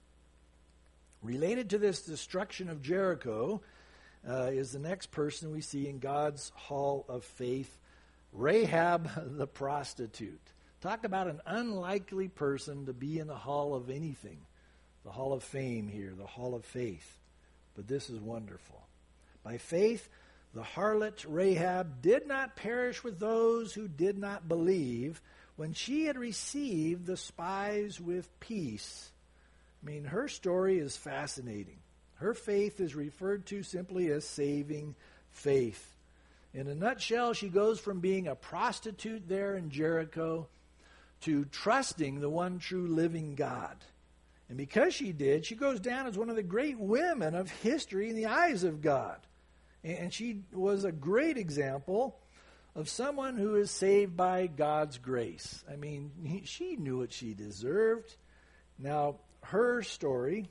Related to this destruction of Jericho uh, is the next person we see in God's hall of faith, Rahab the prostitute. Talk about an unlikely person to be in the hall of anything. The hall of fame here, the hall of faith. But this is wonderful. By faith, the harlot Rahab did not perish with those who did not believe when she had received the spies with peace. I mean, her story is fascinating. Her faith is referred to simply as saving faith. In a nutshell, she goes from being a prostitute there in Jericho to trusting the one true living God. And because she did, she goes down as one of the great women of history in the eyes of God. And she was a great example of someone who is saved by God's grace. I mean, he, she knew what she deserved. Now, her story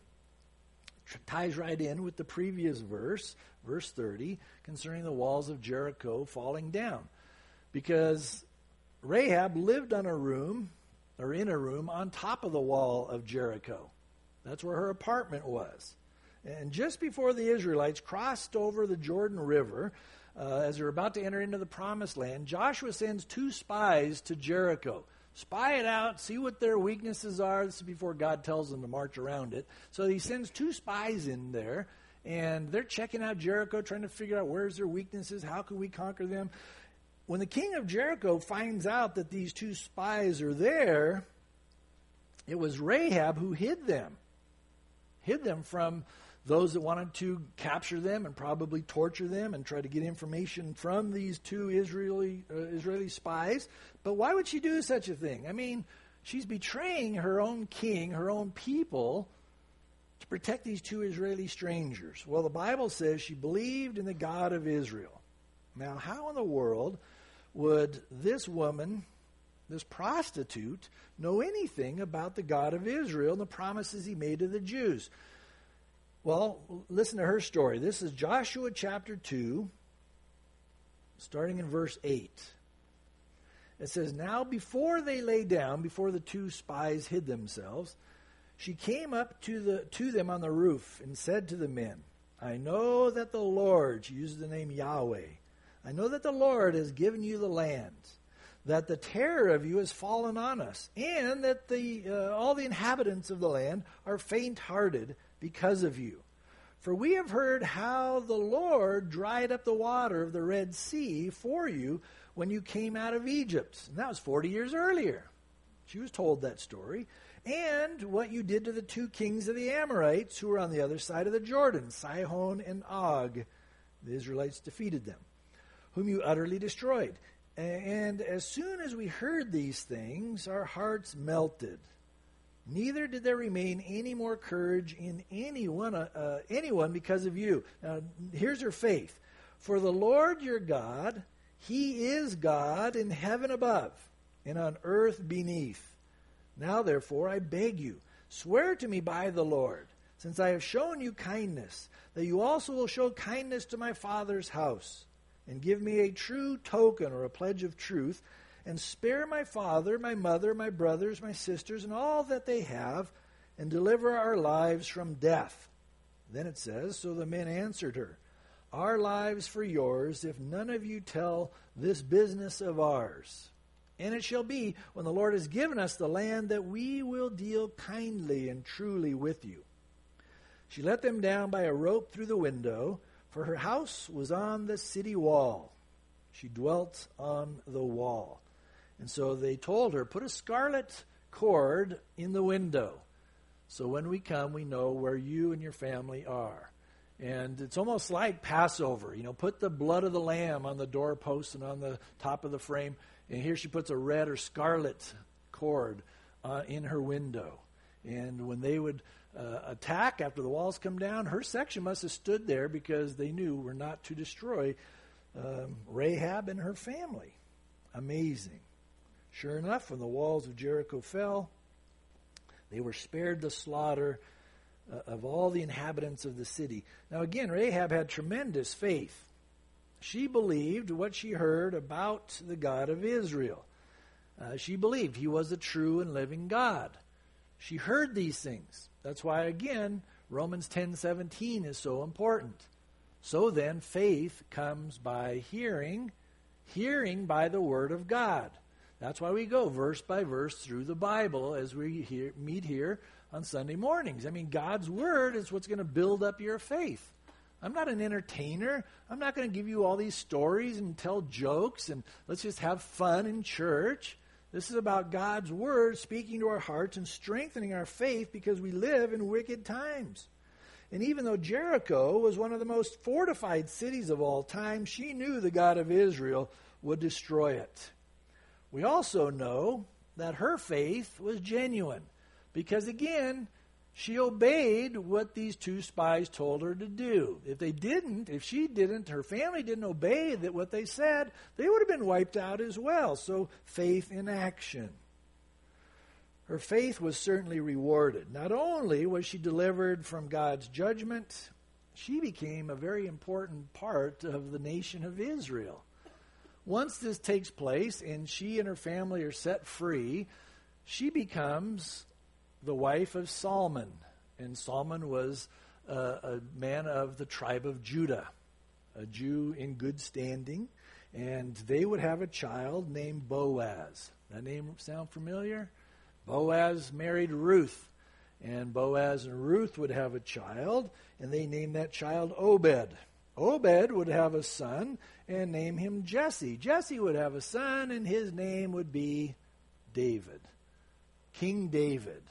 ties right in with the previous verse, verse thirty, concerning the walls of Jericho falling down. Because Rahab lived on a room, or in a room, on top of the wall of Jericho. That's where her apartment was. And just before the Israelites crossed over the Jordan River, uh, as they're about to enter into the promised land, Joshua sends two spies to Jericho. Spy it out, see what their weaknesses are. This is before God tells them to march around it. So he sends two spies in there, and they're checking out Jericho, trying to figure out where's their weaknesses, how can we conquer them. When the king of Jericho finds out that these two spies are there, it was Rahab who hid them. Hid them from those that wanted to capture them and probably torture them and try to get information from these two Israeli uh, Israeli spies. But why would she do such a thing? I mean, she's betraying her own king, her own people, to protect these two Israeli strangers. Well, the Bible says she believed in the God of Israel. Now, how in the world would this woman, this prostitute, know anything about the God of Israel and the promises he made to the Jews? Well, listen to her story. This is Joshua chapter two, starting in verse eight. It says, "Now before they lay down, before the two spies hid themselves, she came up to the to them on the roof and said to the men, 'I know that the Lord,'" she uses the name Yahweh, "'I know that the Lord has given you the land, that the terror of you has fallen on us, and that the uh, all the inhabitants of the land are faint-hearted because of you. For we have heard how the Lord dried up the water of the Red Sea for you when you came out of Egypt.'" And that was forty years earlier. She was told that story. "And what you did to the two kings of the Amorites who were on the other side of the Jordan, Sihon and Og." The Israelites defeated them, "whom you utterly destroyed. And as soon as we heard these things, our hearts melted. Neither did there remain any more courage in anyone, uh, anyone because of you. Now, here's her faith. For the Lord your God, he is God in heaven above and on earth beneath. Now, therefore, I beg you, swear to me by the Lord, since I have shown you kindness, that you also will show kindness to my father's house, and give me a true token or a pledge of truth, and spare my father, my mother, my brothers, my sisters, and all that they have, and deliver our lives from death. Then it says, so the men answered her, our lives for yours, if none of you tell this business of ours. And it shall be, when the Lord has given us the land, that we will deal kindly and truly with you. She let them down by a rope through the window, for her house was on the city wall. She dwelt on the wall. And so they told her, put a scarlet cord in the window, so when we come, we know where you and your family are. And it's almost like Passover. You know, put the blood of the lamb on the doorpost and on the top of the frame. And here she puts a red or scarlet cord uh, in her window. And when they would uh, attack after the walls come down, her section must have stood there because they knew we're not to destroy um, Rahab and her family. Amazing. Sure enough, when the walls of Jericho fell, they were spared the slaughter uh, of all the inhabitants of the city. Now again, Rahab had tremendous faith. She believed what she heard about the God of Israel. Uh, she believed he was a true and living God. She heard these things. That's why, again, Romans ten seventeen is so important. So then, faith comes by hearing, hearing by the Word of God. That's why we go verse by verse through the Bible as we hear, meet here on Sunday mornings. I mean, God's Word is what's going to build up your faith. I'm not an entertainer. I'm not going to give you all these stories and tell jokes and let's just have fun in church. This is about God's Word speaking to our hearts and strengthening our faith because we live in wicked times. And even though Jericho was one of the most fortified cities of all time, she knew the God of Israel would destroy it. We also know that her faith was genuine because, again, she obeyed what these two spies told her to do. If they didn't, if she didn't, her family didn't obey that what they said, they would have been wiped out as well. So faith in action. Her faith was certainly rewarded. Not only was she delivered from God's judgment, she became a very important part of the nation of Israel. Once this takes place and she and her family are set free, she becomes the wife of Salmon. And Salmon was uh, a man of the tribe of Judah, a Jew in good standing. And they would have a child named Boaz. That name sound familiar? Boaz married Ruth. And Boaz and Ruth would have a child, and they named that child Obed. Obed would have a son and name him Jesse. Jesse would have a son, and his name would be David. King David.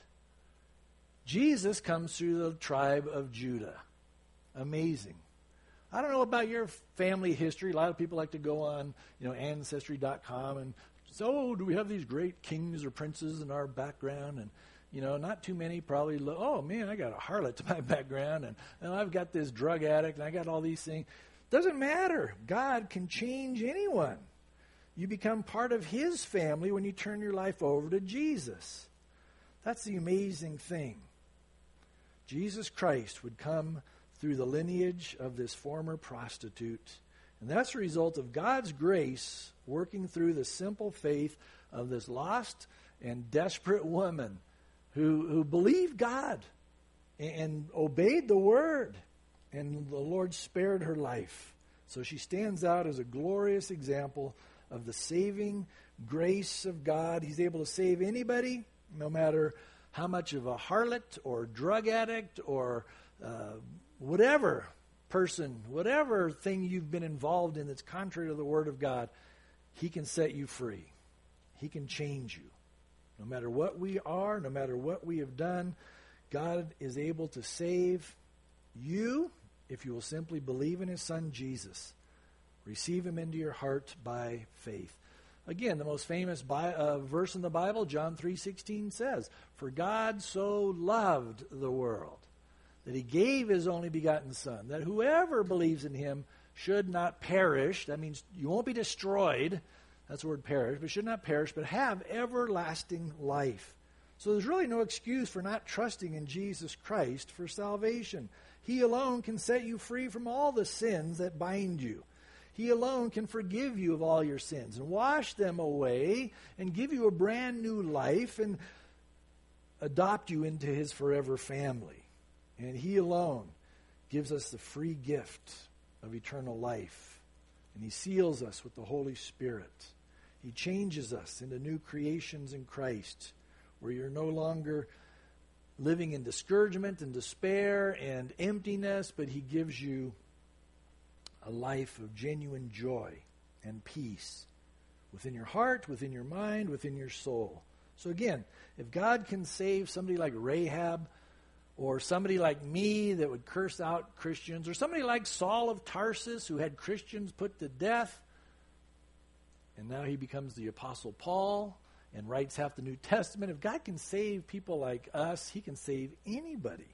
Jesus comes through the tribe of Judah. Amazing. I don't know about your family history. A lot of people like to go on, you know, ancestry dot com and say, oh, do we have these great kings or princes in our background? And, you know, not too many probably look, oh, man, I got a harlot to my background, and, and I've got this drug addict, and I got all these things. Doesn't matter. God can change anyone. You become part of his family when you turn your life over to Jesus. That's the amazing thing. Jesus Christ would come through the lineage of this former prostitute. And that's a result of God's grace working through the simple faith of this lost and desperate woman who, who believed God and, and obeyed the word. And the Lord spared her life. So she stands out as a glorious example of the saving grace of God. He's able to save anybody, no matter how much of a harlot or drug addict or uh, whatever person, whatever thing you've been involved in that's contrary to the Word of God, he can set you free. He can change you. No matter what we are, no matter what we have done, God is able to save you if you will simply believe in his Son Jesus. Receive him into your heart by faith. Again, the most famous Bi- uh, verse in the Bible, John three sixteen says, "For God so loved the world that he gave his only begotten Son, that whoever believes in him should not perish." That means you won't be destroyed. That's the word perish, but should not perish, but have everlasting life. So there's really no excuse for not trusting in Jesus Christ for salvation. He alone can set you free from all the sins that bind you. He alone can forgive you of all your sins and wash them away and give you a brand new life and adopt you into his forever family. And he alone gives us the free gift of eternal life. And he seals us with the Holy Spirit. He changes us into new creations in Christ, where you're no longer living in discouragement and despair and emptiness, but he gives you a life of genuine joy and peace within your heart, within your mind, within your soul. So again, if God can save somebody like Rahab, or somebody like me that would curse out Christians, or somebody like Saul of Tarsus who had Christians put to death, and now he becomes the Apostle Paul and writes half the New Testament. If God can save people like us, he can save anybody.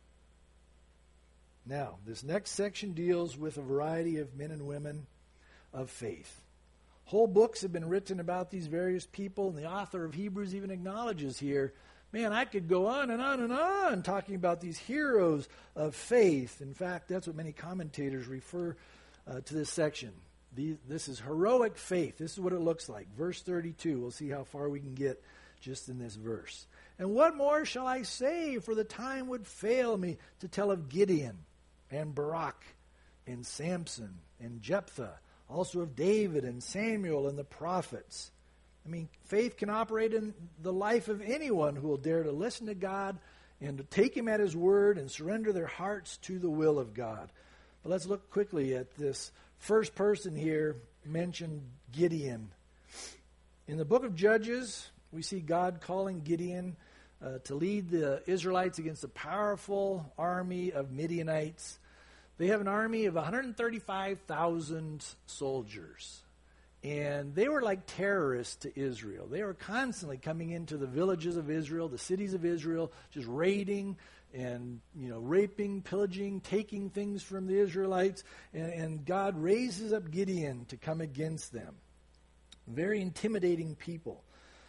Now, this next section deals with a variety of men and women of faith. Whole books have been written about these various people, and the author of Hebrews even acknowledges here, man, I could go on and on and on talking about these heroes of faith. In fact, that's what many commentators refer uh, to this section. These, this is heroic faith. This is what it looks like. Verse thirty-two. We'll see how far we can get just in this verse. "And what more shall I say? For the time would fail me to tell of Gideon and Barak and Samson and Jephthah, also of David and Samuel and the prophets." I mean, faith can operate in the life of anyone who will dare to listen to God and to take him at his word and surrender their hearts to the will of God. But let's look quickly at this first person here mentioned, Gideon. In the book of Judges, we see God calling Gideon uh, to lead the Israelites against a powerful army of Midianites. They have an army of one hundred thirty-five thousand soldiers. And they were like terrorists to Israel. They were constantly coming into the villages of Israel, the cities of Israel, just raiding and, you know, raping, pillaging, taking things from the Israelites. And, and God raises up Gideon to come against them. Very intimidating people.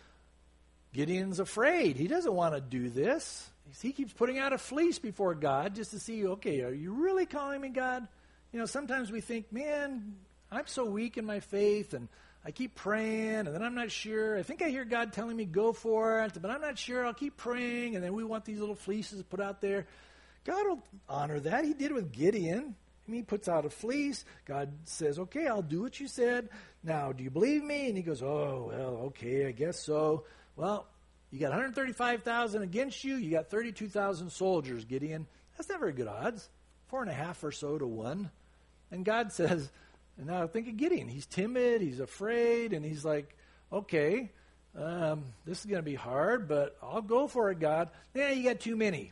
Gideon's afraid. He doesn't want to do this. He keeps putting out a fleece before God just to see, okay, are you really calling me, God? You know, sometimes we think, man, I'm so weak in my faith, and I keep praying, and then I'm not sure. I think I hear God telling me go for it, but I'm not sure. I'll keep praying, and then we want these little fleeces put out there. God will honor that. He did it with Gideon. I mean, he puts out a fleece. God says, okay, I'll do what you said. Now, do you believe me? And he goes, oh, well, okay, I guess so. Well, you got one hundred thirty-five thousand against you. You got thirty-two thousand soldiers, Gideon. That's not very good odds. Four and a half or so to one. And God says, and now think of Gideon. He's timid, he's afraid, and he's like, okay, um, this is going to be hard, but I'll go for it, God. Yeah, you got too many.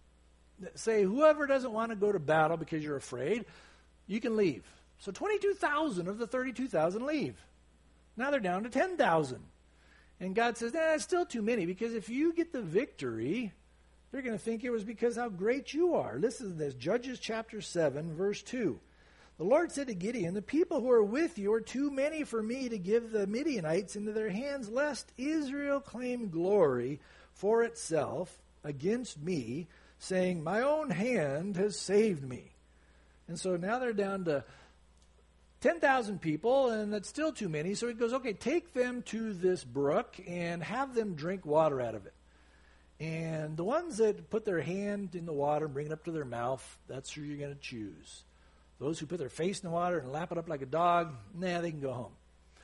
Say, whoever doesn't want to go to battle because you're afraid, you can leave. So twenty-two thousand of the thirty-two thousand leave. Now they're down to ten thousand. And God says, nah, it's still too many, because if you get the victory, they're going to think it was because how great you are. Listen to this, Judges chapter seven, verse two. The Lord said to Gideon, the people who are with you are too many for me to give the Midianites into their hands, lest Israel claim glory for itself against me, saying, my own hand has saved me. And so now they're down to ten thousand people, and that's still too many. So he goes, okay, take them to this brook and have them drink water out of it. And the ones that put their hand in the water and bring it up to their mouth, that's who you're going to choose. Those who put their face in the water and lap it up like a dog, nah, they can go home.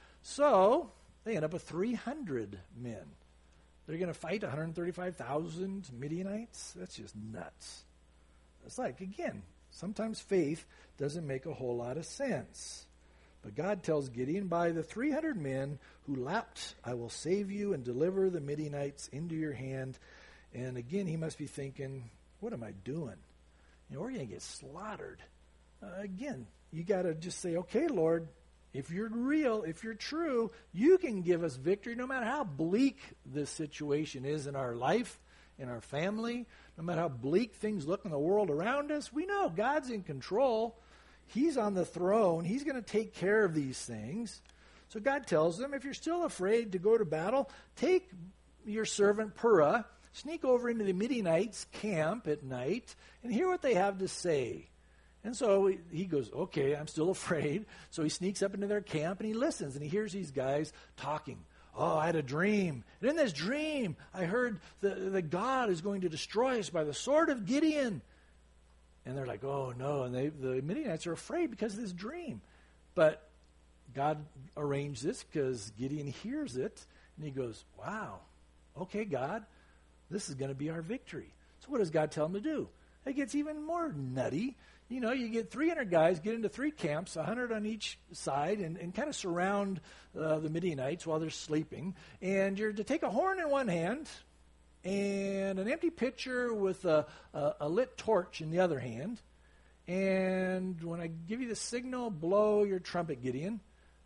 So they end up with three hundred men. They're going to fight one hundred thirty-five thousand Midianites? That's just nuts. It's like, again, sometimes faith doesn't make a whole lot of sense. But God tells Gideon, by the three hundred men who lapped, I will save you and deliver the Midianites into your hand. And again, he must be thinking, what am I doing? You know, we're going to get slaughtered. Uh, again, you got to just say, okay, Lord, if you're real, if you're true, you can give us victory no matter how bleak this situation is in our life, in our family, no matter how bleak things look in the world around us. We know God's in control. He's on the throne. He's going to take care of these things. So God tells them, if you're still afraid to go to battle, take your servant Purah, sneak over into the Midianites' camp at night, and hear what they have to say. And so he goes, okay, I'm still afraid. So he sneaks up into their camp, and he listens, and he hears these guys talking. Oh, I had a dream. And in this dream, I heard that, that God is going to destroy us by the sword of Gideon. And they're like, oh, no. And they, the Midianites are afraid because of this dream. But God arranged this because Gideon hears it, and he goes, wow, okay, God, this is going to be our victory. So what does God tell him to do? It gets even more nutty. You know, you get three hundred guys, get into three camps, one hundred on each side, and, and kind of surround uh, the Midianites while they're sleeping. And you're to take a horn in one hand and an empty pitcher with a, a, a lit torch in the other hand. And when I give you the signal, blow your trumpet, Gideon.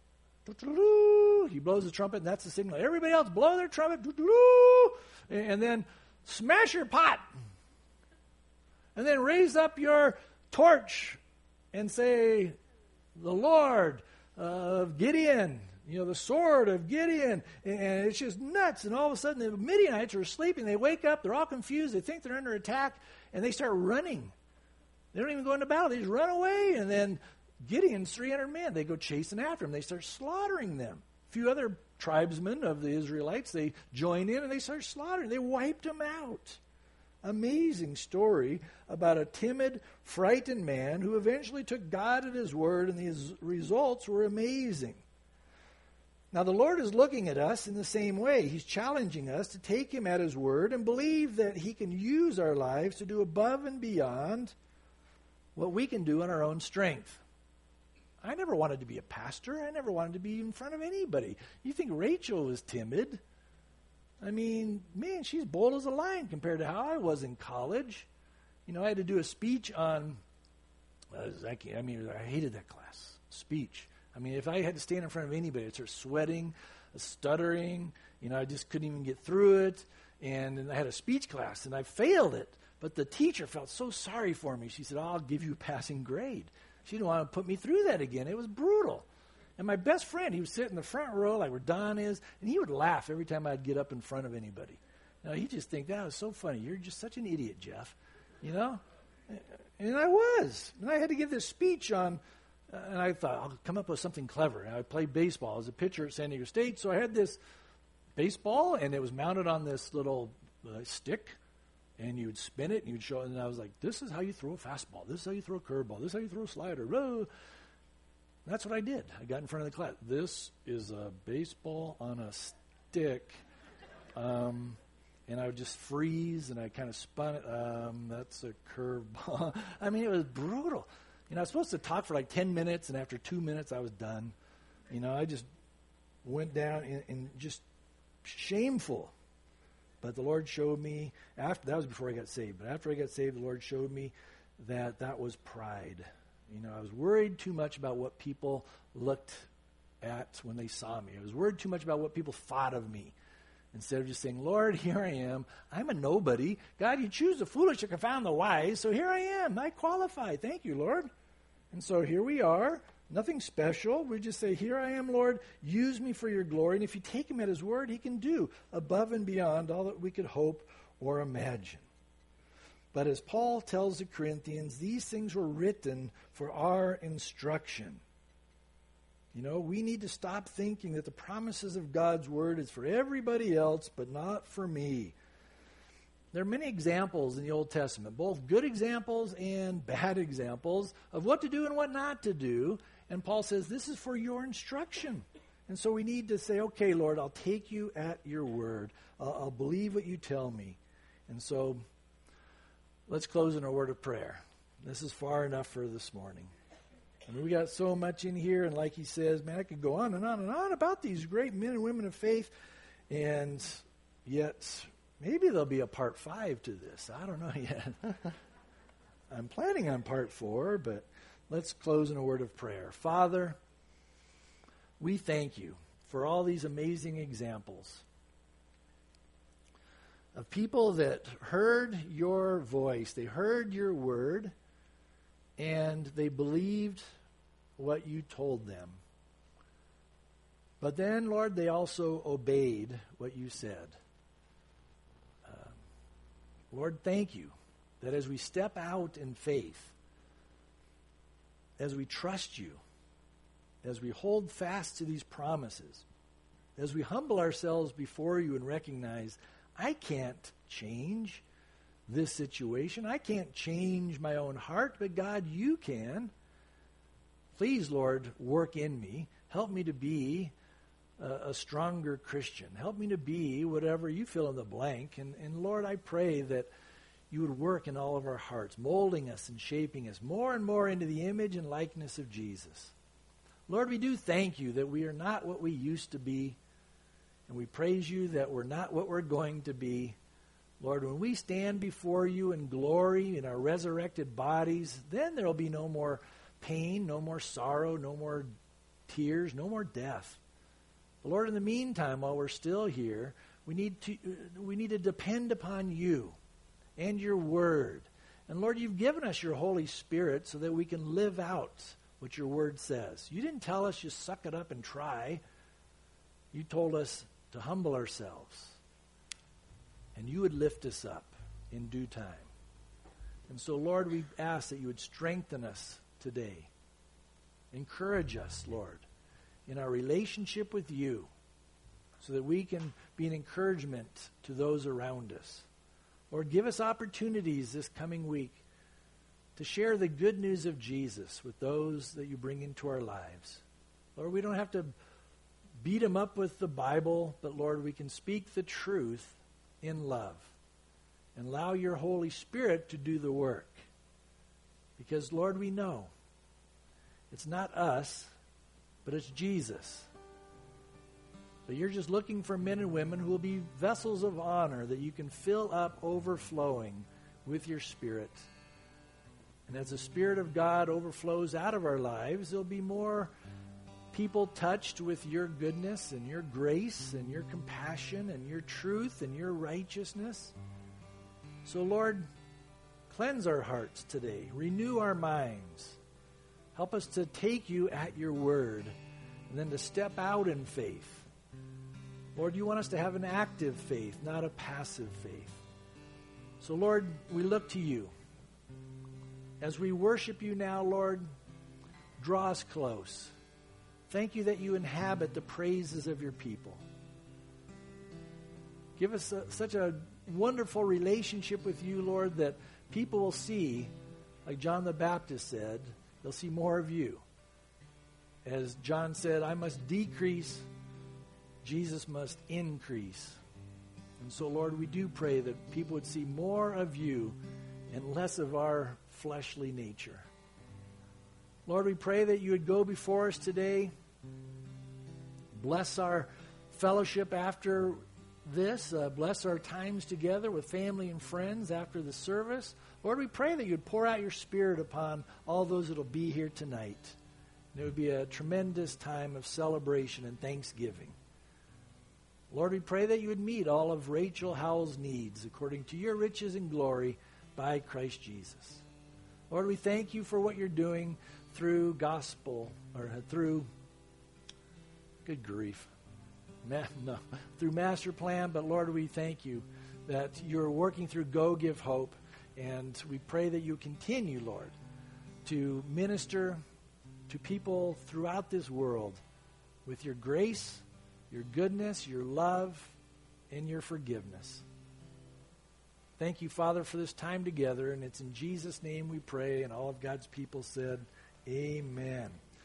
He blows the trumpet, and that's the signal. Everybody else blow their trumpet. And then smash your pot. And then raise up your torch and say, the Lord of Gideon, you know, the sword of Gideon. And it's just nuts. And all of a sudden, the Midianites are sleeping. They wake up. They're all confused. They think they're under attack. And they start running. They don't even go into battle. They just run away. And then Gideon's three hundred men. They go chasing after them. They start slaughtering them. A few other tribesmen of the Israelites, they join in and they start slaughtering. They wiped them out. Amazing story about a timid, frightened man who eventually took God at his word, and his results were amazing. Now, the Lord is looking at us in the same way. He's challenging us to take him at his word and believe that he can use our lives to do above and beyond what we can do in our own strength. I never wanted to be a pastor. I never wanted to be in front of anybody. You think Rachel was timid? I mean, man, she's bold as a lion compared to how I was in college. You know, I had to do a speech on, uh, I mean, I hated that class, speech. I mean, if I had to stand in front of anybody, I'd start sweating, stuttering. You know, I just couldn't even get through it. And, and I had a speech class, and I failed it. But the teacher felt so sorry for me. She said, oh, I'll give you a passing grade. She didn't want to put me through that again. It was brutal. And my best friend, he would sit in the front row like where Don is, and he would laugh every time I'd get up in front of anybody. Now, he'd just think, that was so funny. You're just such an idiot, Jeff. You know? And I was. And I had to give this speech on, uh, and I thought, I'll come up with something clever. And I played baseball. I was a pitcher at San Diego State, so I had this baseball, and it was mounted on this little uh, stick, and you would spin it, and you'd show it, and I was like, this is how you throw a fastball. This is how you throw a curveball. This is how you throw a slider. Blah. That's what I did. I got in front of the class. This is a baseball on a stick. Um, and I would just freeze, and I kind of spun it. Um, that's a curveball. I mean, it was brutal. You know, I was supposed to talk for like ten minutes, and after two minutes, I was done. You know, I just went down and, and just shameful. But the Lord showed me, after that was before I got saved, but after I got saved, the Lord showed me that that was pride. You know, I was worried too much about what people looked at when they saw me. I was worried too much about what people thought of me. Instead of just saying, Lord, here I am. I'm a nobody. God, you choose the foolish to confound the wise, so here I am. I qualify. Thank you, Lord. And so here we are. Nothing special. We just say, here I am, Lord. Use me for your glory. And if you take him at his word, he can do above and beyond all that we could hope or imagine. But as Paul tells the Corinthians, these things were written for our instruction. You know, we need to stop thinking that the promises of God's word is for everybody else, but not for me. There are many examples in the Old Testament, both good examples and bad examples of what to do and what not to do. And Paul says, this is for your instruction. And so we need to say, okay, Lord, I'll take you at your word. I'll, I'll believe what you tell me. And so let's close in a word of prayer. This is far enough for this morning. I mean, we got so much in here, and like he says, man, I could go on and on and on about these great men and women of faith, and yet maybe there'll be a part five to this. I don't know yet. I'm planning on part four, but let's close in a word of prayer. Father, we thank you for all these amazing examples of people that heard your voice, they heard your word, and they believed what you told them. But then, Lord, they also obeyed what you said. Uh, Lord, thank you that as we step out in faith, as we trust you, as we hold fast to these promises, as we humble ourselves before you and recognize, I can't change this situation. I can't change my own heart, but God, you can. Please, Lord, work in me. Help me to be a, a stronger Christian. Help me to be whatever you fill in the blank. And, and Lord, I pray that you would work in all of our hearts, molding us and shaping us more and more into the image and likeness of Jesus. Lord, we do thank you that we are not what we used to be, and we praise you that we're not what we're going to be. Lord, when we stand before you in glory in our resurrected bodies, then there will be no more pain, no more sorrow, no more tears, no more death. But Lord, in the meantime, while we're still here, we need to we need to depend upon you and your word. And Lord, you've given us your Holy Spirit so that we can live out what your word says. You didn't tell us just suck it up and try. You told us to humble ourselves, and you would lift us up in due time. And so, Lord, we ask that you would strengthen us today. Encourage us, Lord, in our relationship with you so that we can be an encouragement to those around us. Lord, give us opportunities this coming week to share the good news of Jesus with those that you bring into our lives. Lord, we don't have to beat them up with the Bible, but Lord, we can speak the truth in love and allow your Holy Spirit to do the work. Because, Lord, we know it's not us, but it's Jesus. But you're just looking for men and women who will be vessels of honor that you can fill up overflowing with your Spirit. And as the Spirit of God overflows out of our lives, there'll be more people touched with your goodness and your grace and your compassion and your truth and your righteousness. So, Lord, cleanse our hearts today. Renew our minds. Help us to take you at your word and then to step out in faith. Lord, you want us to have an active faith, not a passive faith. So, Lord, we look to you. As we worship you now, Lord, draw us close. Thank you that you inhabit the praises of your people. Give us a, such a wonderful relationship with you, Lord, that people will see, like John the Baptist said, they'll see more of you. As John said, I must decrease, Jesus must increase. And so, Lord, we do pray that people would see more of you and less of our fleshly nature. Lord, we pray that you would go before us today. Bless our fellowship after this. Uh, bless our times together with family and friends after the service. Lord, we pray that you would pour out your Spirit upon all those that will be here tonight. And it would be a tremendous time of celebration and thanksgiving. Lord, we pray that you would meet all of Rachel Howell's needs according to your riches and glory by Christ Jesus. Lord, we thank you for what you're doing through gospel, or through, good grief, ma- no, through Master Plan. But Lord, we thank you that you're working through Go Give Hope. And we pray that you continue, Lord, to minister to people throughout this world with your grace, your goodness, your love, and your forgiveness. Thank you, Father, for this time together, and it's in Jesus' name we pray, and all of God's people said, amen.